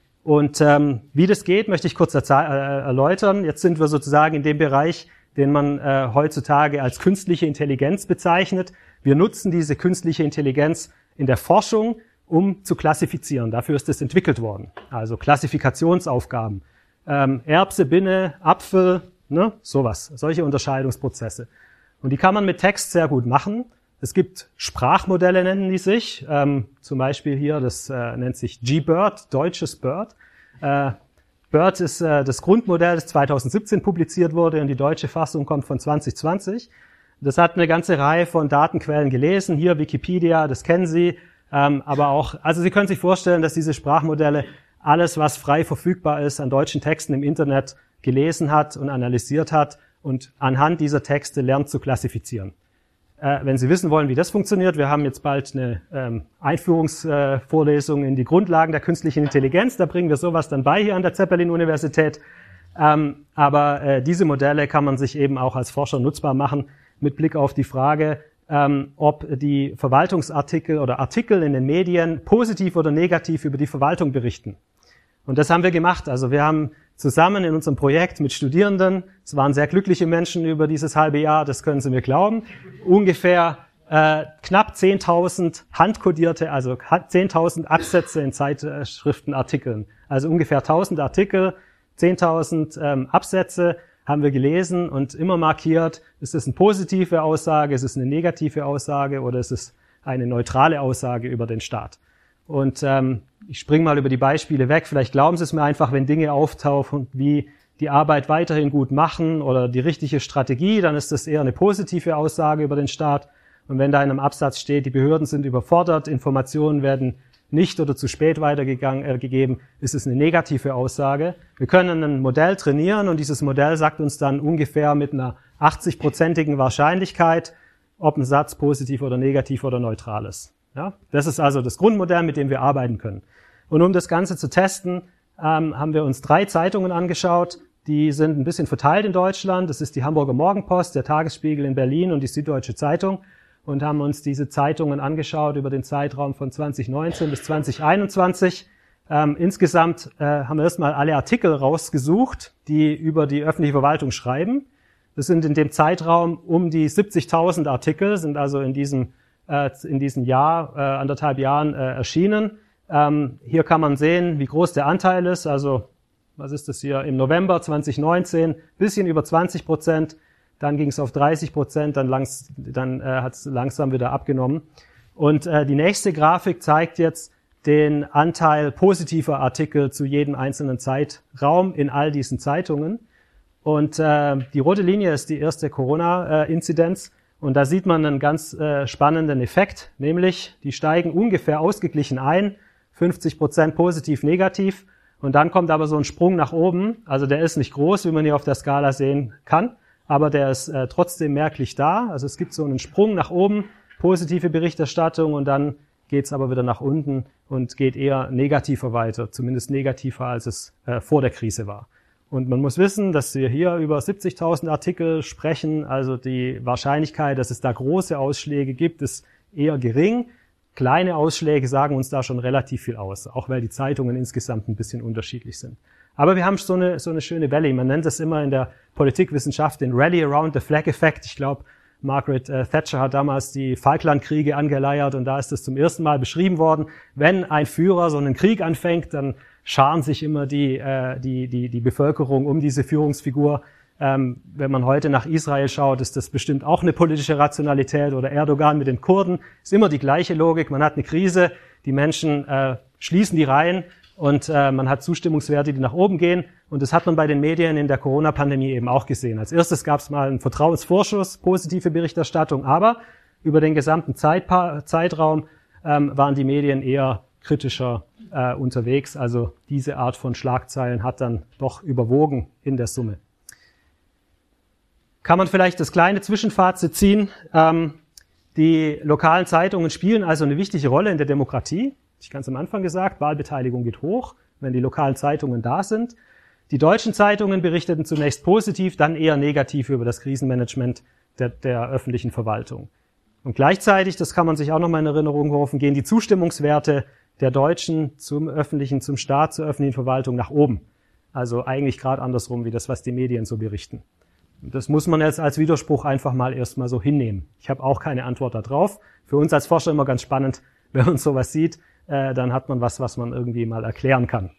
Und ähm, wie das geht, möchte ich kurz äh, erläutern. Jetzt sind wir sozusagen in dem Bereich, den man äh, heutzutage als künstliche Intelligenz bezeichnet. Wir nutzen diese künstliche Intelligenz in der Forschung, um zu klassifizieren. Dafür ist es entwickelt worden. Also Klassifikationsaufgaben. Ähm, Erbse, Binne, Apfel, ne, sowas. Solche Unterscheidungsprozesse. Und die kann man mit Text sehr gut machen. Es gibt Sprachmodelle, nennen die sich. Ähm, zum Beispiel hier, das äh, nennt sich G-BERT, deutsches BERT. Äh, BERT ist äh, das Grundmodell, das zwanzig siebzehn publiziert wurde und die deutsche Fassung kommt von zwanzig zwanzig. Das hat eine ganze Reihe von Datenquellen gelesen. Hier Wikipedia, das kennen Sie. Ähm, aber auch, also Sie können sich vorstellen, dass diese Sprachmodelle alles, was frei verfügbar ist, an deutschen Texten im Internet gelesen hat und analysiert hat und anhand dieser Texte lernt zu klassifizieren. Äh, wenn Sie wissen wollen, wie das funktioniert, wir haben jetzt bald eine ähm, Einführungsvorlesung äh, in die Grundlagen der künstlichen Intelligenz. Da bringen wir sowas dann bei hier an der Zeppelin-Universität. Ähm, aber äh, diese Modelle kann man sich eben auch als Forscher nutzbar machen mit Blick auf die Frage, ähm, ob die Verwaltungsartikel oder Artikel in den Medien positiv oder negativ über die Verwaltung berichten. Und das haben wir gemacht. Also wir haben zusammen in unserem Projekt mit Studierenden, es waren sehr glückliche Menschen über dieses halbe Jahr, das können Sie mir glauben, ungefähr äh, knapp zehntausend handkodierte, also zehntausend Absätze in Zeitschriftenartikeln. Also ungefähr tausend Artikel, zehntausend ähm, Absätze haben wir gelesen und immer markiert, ist es eine positive Aussage, ist es eine negative Aussage oder ist es eine neutrale Aussage über den Staat. Und ähm, ich springe mal über die Beispiele weg. Vielleicht glauben Sie es mir einfach, wenn Dinge auftauchen, wie die Arbeit weiterhin gut machen oder die richtige Strategie, dann ist das eher eine positive Aussage über den Staat. Und wenn da in einem Absatz steht, die Behörden sind überfordert, Informationen werden nicht oder zu spät weitergegangen, äh, gegeben, ist es eine negative Aussage. Wir können ein Modell trainieren und dieses Modell sagt uns dann ungefähr mit einer achtzig-prozentigen Wahrscheinlichkeit, ob ein Satz positiv oder negativ oder neutral ist. Ja, das ist also das Grundmodell, mit dem wir arbeiten können. Und um das Ganze zu testen, ähm, haben wir uns drei Zeitungen angeschaut. Die sind ein bisschen verteilt in Deutschland. Das ist die Hamburger Morgenpost, der Tagesspiegel in Berlin und die Süddeutsche Zeitung. Und haben uns diese Zeitungen angeschaut über den Zeitraum von zwanzig neunzehn bis zwanzig einundzwanzig. Ähm, insgesamt äh, haben wir erstmal alle Artikel rausgesucht, die über die öffentliche Verwaltung schreiben. Das sind in dem Zeitraum um die siebzigtausend Artikel, sind also in diesem in diesem Jahr, äh, anderthalb Jahren äh, erschienen. Ähm, hier kann man sehen, wie groß der Anteil ist. Also, was ist das hier? Im November zwanzig neunzehn, bisschen über zwanzig Prozent. Dann ging es auf dreißig Prozent, dann, langs, dann äh, hat es langsam wieder abgenommen. Und äh, die nächste Grafik zeigt jetzt den Anteil positiver Artikel zu jedem einzelnen Zeitraum in all diesen Zeitungen. Und äh, die rote Linie ist die erste Corona-Inzidenz. Und da sieht man einen ganz äh, spannenden Effekt, nämlich die steigen ungefähr ausgeglichen ein, fünfzig Prozent positiv, negativ. Und dann kommt aber so ein Sprung nach oben. Also der ist nicht groß, wie man hier auf der Skala sehen kann, aber der ist äh, trotzdem merklich da. Also es gibt so einen Sprung nach oben, positive Berichterstattung und dann geht's aber wieder nach unten und geht eher negativer weiter, zumindest negativer, als es äh, vor der Krise war. Und man muss wissen, dass wir hier über siebzigtausend Artikel sprechen, also die Wahrscheinlichkeit, dass es da große Ausschläge gibt, ist eher gering. Kleine Ausschläge sagen uns da schon relativ viel aus, auch weil die Zeitungen insgesamt ein bisschen unterschiedlich sind. Aber wir haben so eine, so eine schöne Valley. Man nennt das immer in der Politikwissenschaft den Rally Around the Flag Effekt. Ich glaube, Margaret äh, Thatcher hat damals die Falklandkriege angeleiert und da ist es zum ersten Mal beschrieben worden. Wenn ein Führer so einen Krieg anfängt, dann scharen sich immer die, äh, die, die, die Bevölkerung um diese Führungsfigur. Ähm, wenn man heute nach Israel schaut, ist das bestimmt auch eine politische Rationalität oder Erdogan mit den Kurden. Ist immer die gleiche Logik. Man hat eine Krise, die Menschen äh, schließen die Reihen und äh, man hat Zustimmungswerte, die nach oben gehen. Und das hat man bei den Medien in der Corona-Pandemie eben auch gesehen. Als erstes gab es mal einen Vertrauensvorschuss, positive Berichterstattung, aber über den gesamten Zeitpa- Zeitraum ähm, waren die Medien eher kritischer äh, unterwegs. Also diese Art von Schlagzeilen hat dann doch überwogen in der Summe. Kann man vielleicht das kleine Zwischenfazit ziehen. Ähm, die lokalen Zeitungen spielen also eine wichtige Rolle in der Demokratie. Ich ganz am Anfang gesagt, Wahlbeteiligung geht hoch, wenn die lokalen Zeitungen da sind. Die deutschen Zeitungen berichteten zunächst positiv, dann eher negativ über das Krisenmanagement der, der öffentlichen Verwaltung. Und gleichzeitig, das kann man sich auch noch mal in Erinnerung rufen, gehen die Zustimmungswerte der Deutschen zum öffentlichen, zum Staat, zur öffentlichen Verwaltung nach oben. Also eigentlich gerade andersrum, wie das, was die Medien so berichten. Und das muss man jetzt als Widerspruch einfach mal erstmal so hinnehmen. Ich habe auch keine Antwort darauf. Für uns als Forscher immer ganz spannend, wenn man sowas sieht, äh, dann hat man was, was man irgendwie mal erklären kann.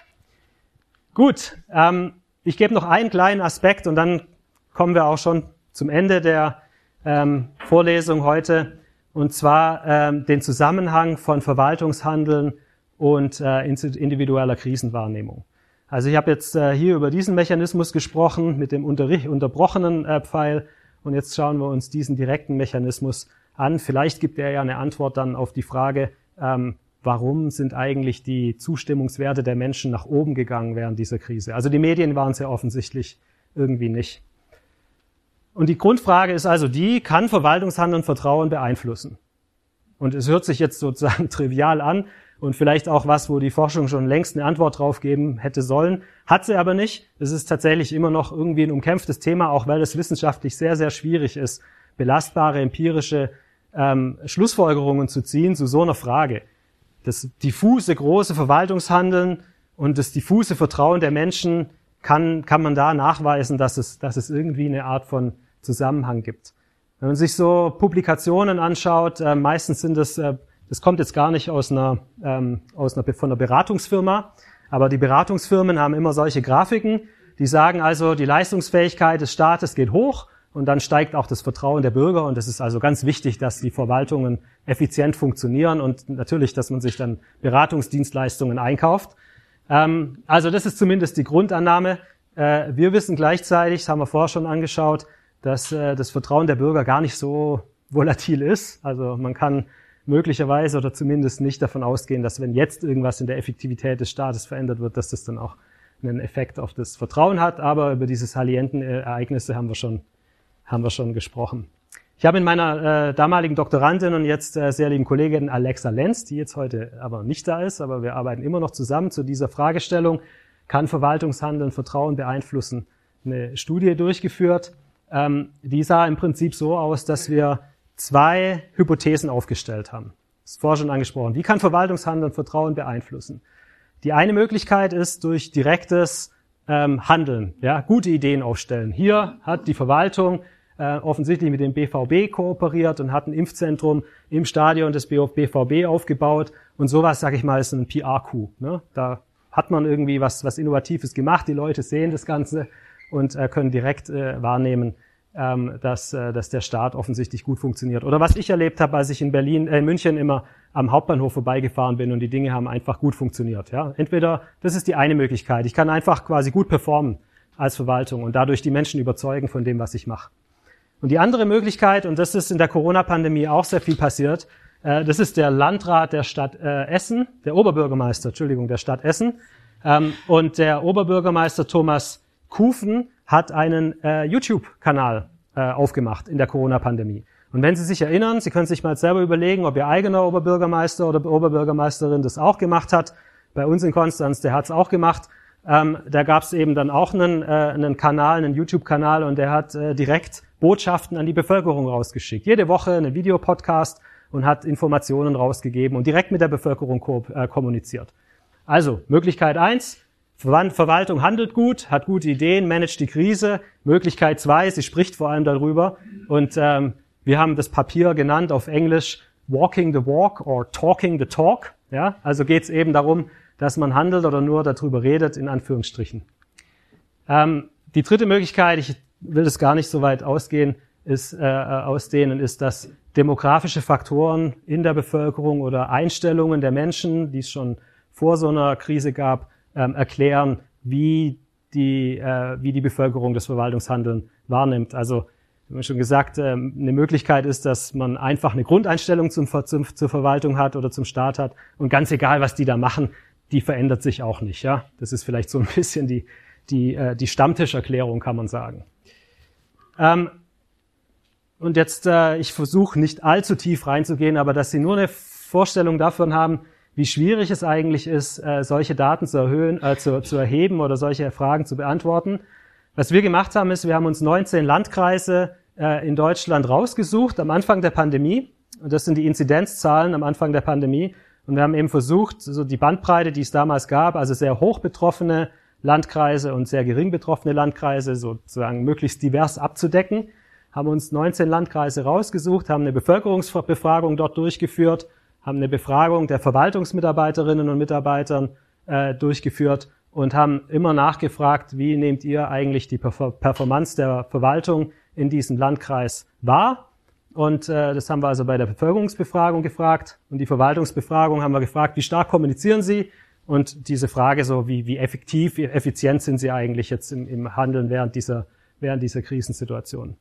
Gut, ähm, ich gebe noch einen kleinen Aspekt und dann kommen wir auch schon zum Ende der ähm, Vorlesung heute, und zwar ähm, den Zusammenhang von Verwaltungshandeln und äh, individueller Krisenwahrnehmung. Also ich habe jetzt äh, hier über diesen Mechanismus gesprochen mit dem unterri- unterbrochenen äh, Pfeil, und jetzt schauen wir uns diesen direkten Mechanismus an. Vielleicht gibt er ja eine Antwort dann auf die Frage, ähm, warum sind eigentlich die Zustimmungswerte der Menschen nach oben gegangen während dieser Krise? Also die Medien waren es ja offensichtlich irgendwie nicht. Und die Grundfrage ist also die, kann Verwaltungshandeln Vertrauen beeinflussen? Und es hört sich jetzt sozusagen trivial an und vielleicht auch was, wo die Forschung schon längst eine Antwort drauf geben hätte sollen, hat sie aber nicht. Es ist tatsächlich immer noch irgendwie ein umkämpftes Thema, auch weil es wissenschaftlich sehr, sehr schwierig ist, belastbare empirische ähm, Schlussfolgerungen zu ziehen zu so einer Frage. Das diffuse große Verwaltungshandeln und das diffuse Vertrauen der Menschen kann kann man da nachweisen, dass es dass es irgendwie eine Art von Zusammenhang gibt. Wenn man sich so Publikationen anschaut, äh, meistens sind das äh, das kommt jetzt gar nicht aus einer ähm, aus einer von einer Beratungsfirma, aber die Beratungsfirmen haben immer solche Grafiken, die sagen also, die Leistungsfähigkeit des Staates geht hoch. Und dann steigt auch das Vertrauen der Bürger, und es ist also ganz wichtig, dass die Verwaltungen effizient funktionieren und natürlich, dass man sich dann Beratungsdienstleistungen einkauft. Ähm, also das ist zumindest die Grundannahme. Äh, wir wissen gleichzeitig, das haben wir vorher schon angeschaut, dass äh, das Vertrauen der Bürger gar nicht so volatil ist. Also man kann möglicherweise oder zumindest nicht davon ausgehen, dass wenn jetzt irgendwas in der Effektivität des Staates verändert wird, dass das dann auch einen Effekt auf das Vertrauen hat. Aber über diese salienten Ereignisse haben wir schon haben wir schon gesprochen. Ich habe in meiner äh, damaligen Doktorandin und jetzt äh, sehr lieben Kollegin Alexa Lenz, die jetzt heute aber nicht da ist, aber wir arbeiten immer noch zusammen zu dieser Fragestellung, kann Verwaltungshandeln Vertrauen beeinflussen, eine Studie durchgeführt. Ähm, die sah im Prinzip so aus, dass wir zwei Hypothesen aufgestellt haben. Das ist vorher schon angesprochen. Wie kann Verwaltungshandeln Vertrauen beeinflussen? Die eine Möglichkeit ist durch direktes ähm, Handeln, ja, gute Ideen aufstellen. Hier hat die Verwaltung äh, offensichtlich mit dem B V B kooperiert und hat ein Impfzentrum im Stadion des B V B aufgebaut. Und sowas, sage ich mal, ist ein P R-Coup. Ne? Da hat man irgendwie was, was Innovatives gemacht. Die Leute sehen das Ganze und äh, können direkt äh, wahrnehmen, ähm, dass, äh, dass der Staat offensichtlich gut funktioniert. Oder was ich erlebt habe, als ich in Berlin, äh, in München immer am Hauptbahnhof vorbeigefahren bin und die Dinge haben einfach gut funktioniert. Ja, entweder das ist die eine Möglichkeit. Ich kann einfach quasi gut performen als Verwaltung und dadurch die Menschen überzeugen von dem, was ich mache. Und die andere Möglichkeit, und das ist in der Corona-Pandemie auch sehr viel passiert, äh, das ist der Landrat der Stadt äh, Essen, der Oberbürgermeister, Entschuldigung, der Stadt Essen. Ähm, und der Oberbürgermeister Thomas Kufen hat einen äh, YouTube-Kanal äh, aufgemacht in der Corona-Pandemie. Und wenn Sie sich erinnern, Sie können sich mal selber überlegen, ob Ihr eigener Oberbürgermeister oder Oberbürgermeisterin das auch gemacht hat. Bei uns in Konstanz, der hat es auch gemacht. Ähm, da gab es eben dann auch einen, äh, einen Kanal, einen YouTube-Kanal, und der hat äh, direkt Botschaften an die Bevölkerung rausgeschickt. Jede Woche einen Videopodcast und hat Informationen rausgegeben und direkt mit der Bevölkerung ko- äh, kommuniziert. Also, Möglichkeit eins, Verwaltung handelt gut, hat gute Ideen, managt die Krise. Möglichkeit zwei, sie spricht vor allem darüber. Und ähm, wir haben das Papier genannt auf Englisch Walking the Walk or Talking the Talk. Ja, also geht es eben darum, dass man handelt oder nur darüber redet, in Anführungsstrichen. Ähm, die dritte Möglichkeit, ich will das gar nicht so weit ausgehen, ist, äh, ausdehnen, ist, dass demografische Faktoren in der Bevölkerung oder Einstellungen der Menschen, die es schon vor so einer Krise gab, ähm, erklären, wie die, äh, wie die Bevölkerung das Verwaltungshandeln wahrnimmt. Also Wir haben schon gesagt, eine Möglichkeit ist, dass man einfach eine Grundeinstellung zum, zum, zur Verwaltung hat oder zum Staat hat und ganz egal, was die da machen, die verändert sich auch nicht. Ja, das ist vielleicht so ein bisschen die die die Stammtischerklärung, kann man sagen. Ähm, und jetzt, äh, ich versuche nicht allzu tief reinzugehen, aber dass Sie nur eine Vorstellung davon haben, wie schwierig es eigentlich ist, äh, solche Daten zu erhöhen, äh, zu, zu erheben oder solche Fragen zu beantworten. Was wir gemacht haben, ist, wir haben uns neunzehn Landkreise äh, in Deutschland rausgesucht am Anfang der Pandemie. Und das sind die Inzidenzzahlen am Anfang der Pandemie. Und wir haben eben versucht, so die Bandbreite, die es damals gab, also sehr hoch betroffene Landkreise und sehr gering betroffene Landkreise, sozusagen möglichst divers abzudecken. Haben uns neunzehn Landkreise rausgesucht, haben eine Bevölkerungsbefragung dort durchgeführt, haben eine Befragung der Verwaltungsmitarbeiterinnen und Mitarbeitern äh, durchgeführt und haben immer nachgefragt, wie nehmt ihr eigentlich die Performance der Verwaltung in diesem Landkreis wahr? Und äh, das haben wir also bei der Bevölkerungsbefragung gefragt. Und die Verwaltungsbefragung haben wir gefragt, wie stark kommunizieren Sie? Und diese Frage so, wie, wie effektiv, wie effizient sind Sie eigentlich jetzt im, im Handeln während dieser, während dieser Krisensituation?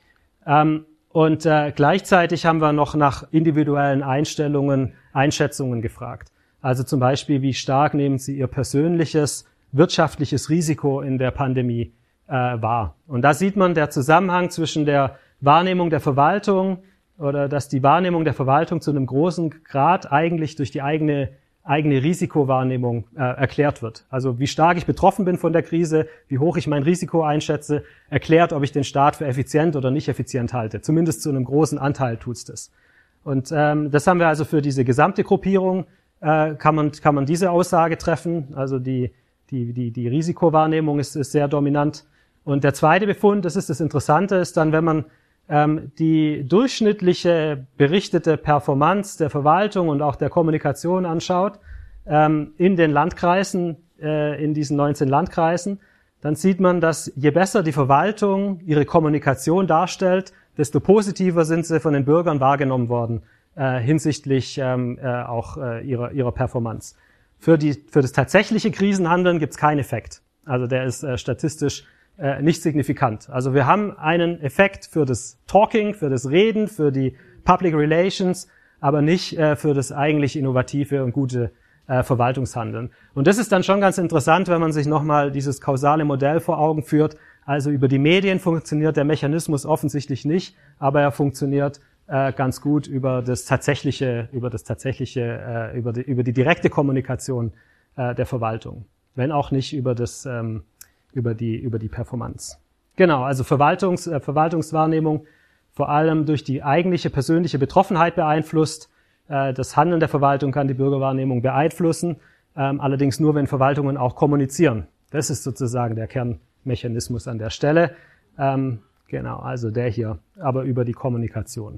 Ähm, und äh, gleichzeitig haben wir noch nach individuellen Einstellungen, Einschätzungen gefragt. Also zum Beispiel, wie stark nehmen Sie Ihr persönliches wirtschaftliches Risiko in der Pandemie äh, wahr? Und da sieht man der Zusammenhang zwischen der Wahrnehmung der Verwaltung oder dass die Wahrnehmung der Verwaltung zu einem großen Grad eigentlich durch die eigene eigene Risikowahrnehmung äh, erklärt wird. Also wie stark ich betroffen bin von der Krise, wie hoch ich mein Risiko einschätze, erklärt, ob ich den Staat für effizient oder nicht effizient halte. Zumindest zu einem großen Anteil tut's das. Und ähm, das haben wir also für diese gesamte Gruppierung äh, kann man kann man diese Aussage treffen. Also die die die die Risikowahrnehmung ist, ist sehr dominant. Und der zweite Befund, das ist das Interessante, ist dann, wenn man ähm, die durchschnittliche berichtete Performance der Verwaltung und auch der Kommunikation anschaut ähm, in den Landkreisen, äh, in diesen neunzehn Landkreisen, dann sieht man, dass je besser die Verwaltung ihre Kommunikation darstellt, desto positiver sind sie von den Bürgern wahrgenommen worden äh, hinsichtlich ähm, äh, auch äh, ihrer ihrer Performance. Für die für das tatsächliche Krisenhandeln gibt es keinen Effekt. Also der ist äh, statistisch äh, nicht signifikant. Also wir haben einen Effekt für das Talking, für das Reden, für die Public Relations, aber nicht äh, für das eigentlich innovative und gute äh, Verwaltungshandeln. Und das ist dann schon ganz interessant, wenn man sich nochmal dieses kausale Modell vor Augen führt. Also über die Medien funktioniert der Mechanismus offensichtlich nicht, aber er funktioniert äh, ganz gut über das tatsächliche, über das tatsächliche, äh, über die, über die direkte Kommunikation äh, der Verwaltung, wenn auch nicht über das, ähm, über die, über die Performance. Genau, also Verwaltungs, äh, Verwaltungswahrnehmung vor allem durch die eigentliche persönliche Betroffenheit beeinflusst. Äh, das Handeln der Verwaltung kann die Bürgerwahrnehmung beeinflussen, ähm, allerdings nur, wenn Verwaltungen auch kommunizieren. Das ist sozusagen der Kernmechanismus an der Stelle. Ähm, genau, also der hier, aber über die Kommunikation.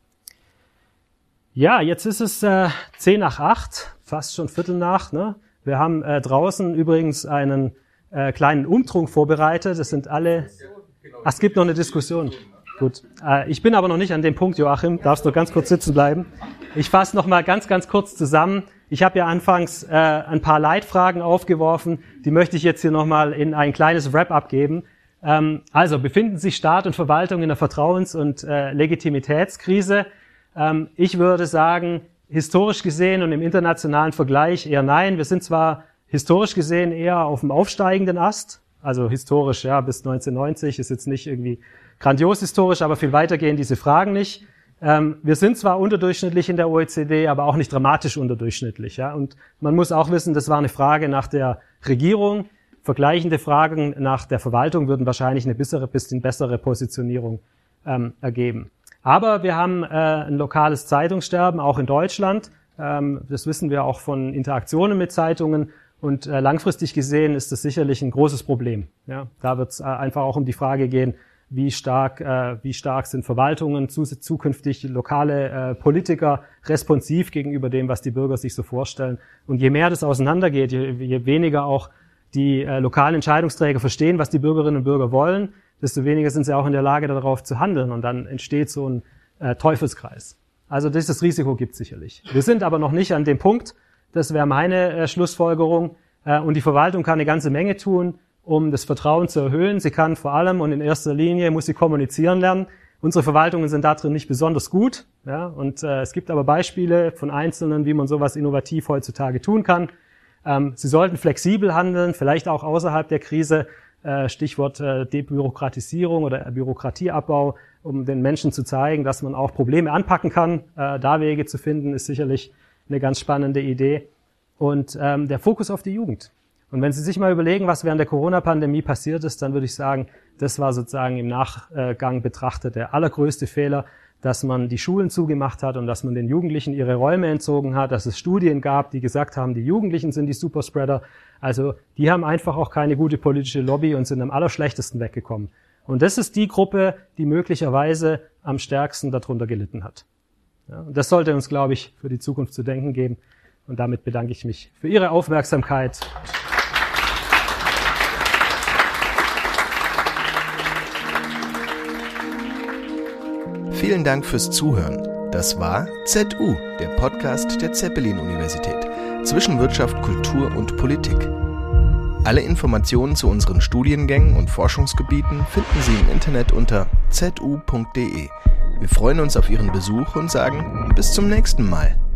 Ja, jetzt ist es äh, zehn nach acht, fast schon Viertel nach. Ne? Wir haben äh, draußen übrigens einen äh, kleinen Umtrunk vorbereitet. Das sind alle... Ach, es gibt noch eine Diskussion. Gut. Äh, ich bin aber noch nicht an dem Punkt, Joachim. Darfst du ganz kurz sitzen bleiben. Ich fasse noch mal ganz, ganz kurz zusammen. Ich habe ja anfangs äh, ein paar Leitfragen aufgeworfen. Die möchte ich jetzt hier noch mal in ein kleines Wrap-up geben. Ähm, also, befinden sich Staat und Verwaltung in einer Vertrauens- und äh, Legitimitätskrise? Ähm, ich würde sagen, historisch gesehen und im internationalen Vergleich eher nein. Wir sind zwar historisch gesehen eher auf dem aufsteigenden Ast, also historisch, ja, bis neunzehnhundertneunzig ist jetzt nicht irgendwie grandios historisch, aber viel weiter gehen diese Fragen nicht. Ähm, wir sind zwar unterdurchschnittlich in der O E C D, aber auch nicht dramatisch unterdurchschnittlich, ja. Und man muss auch wissen, das war eine Frage nach der Regierung. Vergleichende Fragen nach der Verwaltung würden wahrscheinlich eine bessere, bisschen bessere Positionierung ähm, ergeben. Aber wir haben äh, ein lokales Zeitungssterben, auch in Deutschland. Ähm, das wissen wir auch von Interaktionen mit Zeitungen. Und äh, langfristig gesehen ist das sicherlich ein großes Problem. Ja, da wird es äh, einfach auch um die Frage gehen, wie stark, äh, wie stark sind Verwaltungen, zu, zukünftig lokale äh, Politiker responsiv gegenüber dem, was die Bürger sich so vorstellen. Und je mehr das auseinandergeht, je, je weniger auch die äh, lokalen Entscheidungsträger verstehen, was die Bürgerinnen und Bürger wollen, desto weniger sind sie auch in der Lage, darauf zu handeln. Und dann entsteht so ein äh, Teufelskreis. Also dieses Risiko gibt es sicherlich. Wir sind aber noch nicht an dem Punkt, das wäre meine äh, Schlussfolgerung, äh, und die Verwaltung kann eine ganze Menge tun, um das Vertrauen zu erhöhen. Sie kann vor allem und in erster Linie muss sie kommunizieren lernen. Unsere Verwaltungen sind darin nicht besonders gut, ja, und äh, es gibt aber Beispiele von Einzelnen, wie man sowas innovativ heutzutage tun kann. Ähm, sie sollten flexibel handeln, vielleicht auch außerhalb der Krise, äh, Stichwort äh, Debürokratisierung oder Bürokratieabbau, um den Menschen zu zeigen, dass man auch Probleme anpacken kann. Äh, da Wege zu finden, ist sicherlich eine ganz spannende Idee. Und ähm, der Fokus auf die Jugend. Und wenn Sie sich mal überlegen, was während der Corona-Pandemie passiert ist, dann würde ich sagen, das war sozusagen im Nachgang betrachtet der allergrößte Fehler, dass man die Schulen zugemacht hat und dass man den Jugendlichen ihre Räume entzogen hat, dass es Studien gab, die gesagt haben, die Jugendlichen sind die Superspreader. Also die haben einfach auch keine gute politische Lobby und sind am allerschlechtesten weggekommen. Und das ist die Gruppe, die möglicherweise am stärksten darunter gelitten hat. Ja, und das sollte uns, glaube ich, für die Zukunft zu denken geben. Und damit bedanke ich mich für Ihre Aufmerksamkeit. Vielen Dank fürs Zuhören. Das war Z U, der Podcast der Zeppelin-Universität zwischen Wirtschaft, Kultur und Politik. Alle Informationen zu unseren Studiengängen und Forschungsgebieten finden Sie im Internet unter z u punkt d e. Wir freuen uns auf Ihren Besuch und sagen bis zum nächsten Mal.